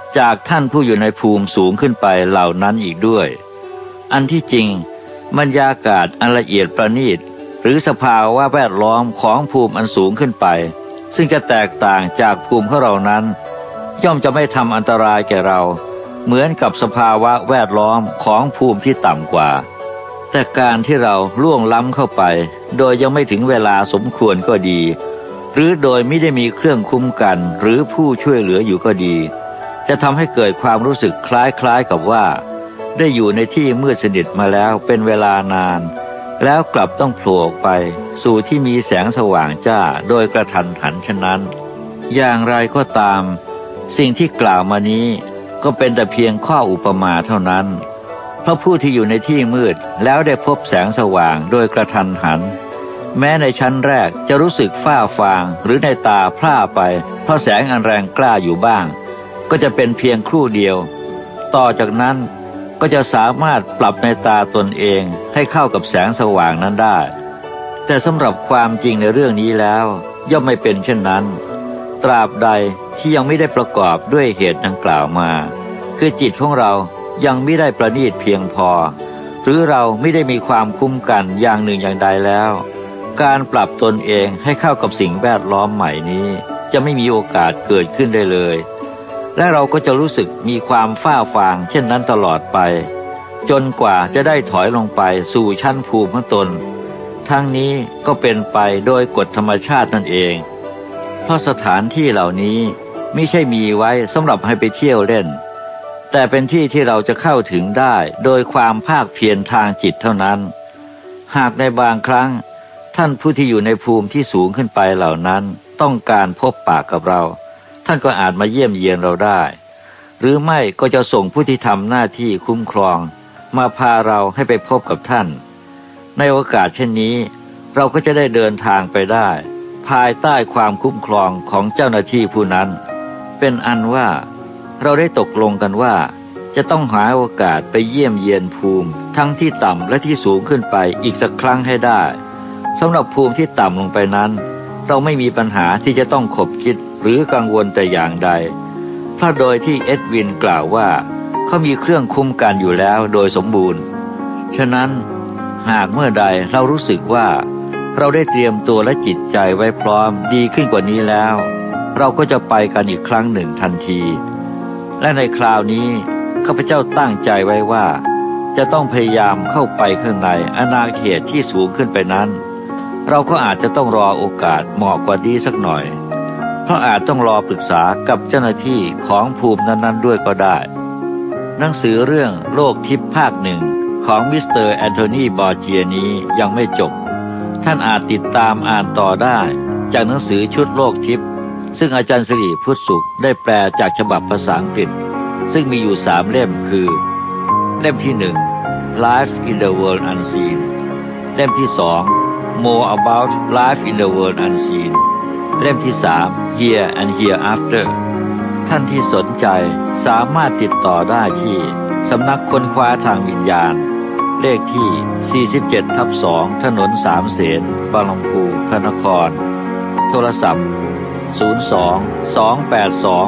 จากท่านผู้อยู่ในภูมิสูงขึ้นไปเหล่านั้นอีกด้วยอันที่จริงบรรยากาศอันละเอียดประณีตหรือสภาวะแวดล้อมของภูมิอันสูงขึ้นไปซึ่งจะแตกต่างจากภูมิของเรานั้นย่อมจะไม่ทำอันตรายแก่เราเหมือนกับสภาวะแวดล้อมของภูมิที่ต่ำกว่าแต่การที่เราล่วงล้ำเข้าไปโดยยังไม่ถึงเวลาสมควรก็ดีหรือโดยไม่ได้มีเครื่องคุ้มกันหรือผู้ช่วยเหลืออยู่ก็ดีจะทำให้เกิดความรู้สึกคล้ายๆกับว่าได้อยู่ในที่มืดสนิทมาแล้วเป็นเวลานานแล้วกลับต้องโผล่ออกไปสู่ที่มีแสงสว่างจ้าโดยกระทันหันฉะนั้นอย่างไรก็ตามสิ่งที่กล่าวมานี้ก็เป็นแต่เพียงข้ออุปมาเท่านั้นเพราะผู้ที่อยู่ในที่มืดแล้วได้พบแสงสว่างโดยกระทันหันแม้ในชั้นแรกจะรู้สึกฝ้าฟางหรือในตาพร่าไปเพราะแสงอันแรงกล้าอยู่บ้างก็จะเป็นเพียงครู่เดียวต่อจากนั้นก็จะสามารถปรับในตาตนเองให้เข้ากับแสงสว่างนั้นได้แต่สำหรับความจริงในเรื่องนี้แล้วย่อมไม่เป็นเช่นนั้นตราบใดที่ยังไม่ได้ประกอบด้วยเหตุดังกล่าวมาคือจิตของเรายังไม่ได้ประณีตเพียงพอหรือเราไม่ได้มีความคุ้มกันอย่างหนึ่งอย่างใดแล้วการปรับตนเองให้เข้ากับสิ่งแวดล้อมใหม่นี้จะไม่มีโอกาสเกิดขึ้นได้เลยและเราก็จะรู้สึกมีความฝ้าฟางเช่นนั้นตลอดไปจนกว่าจะได้ถอยลงไปสู่ชั้นภูมิของตนทั้งนี้ก็เป็นไปโดยกฎธรรมชาตินั่นเองเพราะสถานที่เหล่านี้ไม่ใช่มีไว้สำหรับให้ไปเที่ยวเล่นแต่เป็นที่ที่เราจะเข้าถึงได้โดยความภาคเพียรทางจิตเท่านั้นหากในบางครั้งท่านผู้ที่อยู่ในภูมิที่สูงขึ้นไปเหล่านั้นต้องการพบปะกับเราท่านก็อาจมาเยี่ยมเยียนเราได้หรือไม่ก็จะส่งผู้ที่ทำหน้าที่คุ้มครองมาพาเราให้ไปพบกับท่านในโอกาสเช่นนี้เราก็จะได้เดินทางไปได้ภายใต้ความคุ้มครองของเจ้าหน้าที่ผู้นั้นเป็นอันว่าเราได้ตกลงกันว่าจะต้องหาโอกาสไปเยี่ยมเยียนภูมิทั้งที่ต่ำและที่สูงขึ้นไปอีกสักครั้งให้ได้สำหรับภูมิที่ต่ำลงไปนั้นเราไม่มีปัญหาที่จะต้องขบคิดหรือกังวลแต่อย่างใดเพราะโดยที่เอ็ดวินกล่าวว่าเขามีเครื่องคุ้มกันอยู่แล้วโดยสมบูรณ์ฉะนั้นหากเมื่อใดเรารู้สึกว่าเราได้เตรียมตัวและจิตใจไว้พร้อมดีขึ้นกว่านี้แล้วเราก็จะไปกันอีกครั้งหนึ่งทันทีและในคราวนี้ข้าพเจ้าตั้งใจไว้ว่าจะต้องพยายามเข้าไปข้างในอาณาเขตที่สูงขึ้นไปนั้นเราก็อาจจะต้องรอโอกาสเหมาะกว่านี้สักหน่อยเพราะอาจต้องรอปรึกษากับเจ้าหน้าที่ของภูมินั้นๆด้วยก็ได้หนังสือเรื่องโลกทิพย์ภาคหนึ่งของมิสเตอร์แอนโทนีบอร์เจียนี้ยังไม่จบท่านอาจติดตามอ่านต่อได้จากหนังสือชุดโลกทิพย์ซึ่งอาจารย์สิริพุทธสุขได้แปลจากฉบับภาษาอังกฤษซึ่งมีอยู่3 เล่มคือเล่มที่1 Life in the World Unseen เล่มที่2 More About Life in the World Unseen เล่มที่3 Here and Hereafter ท่านที่สนใจสามารถติดต่อได้ที่สำนักค้นคว้าทางวิญญาณเลขที่47/2ถนนสามเสนบางลำพูพระนครโทรศัพท์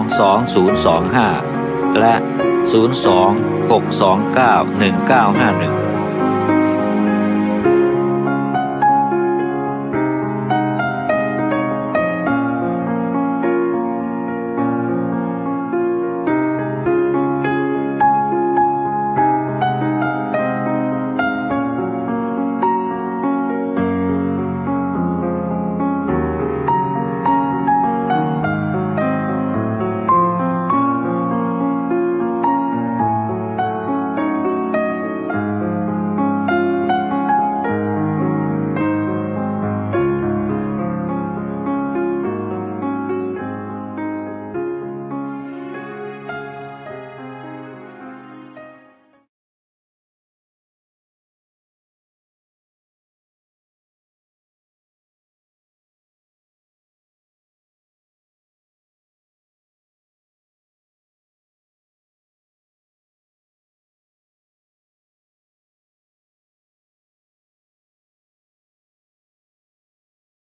02-282-2025และ02-629-1951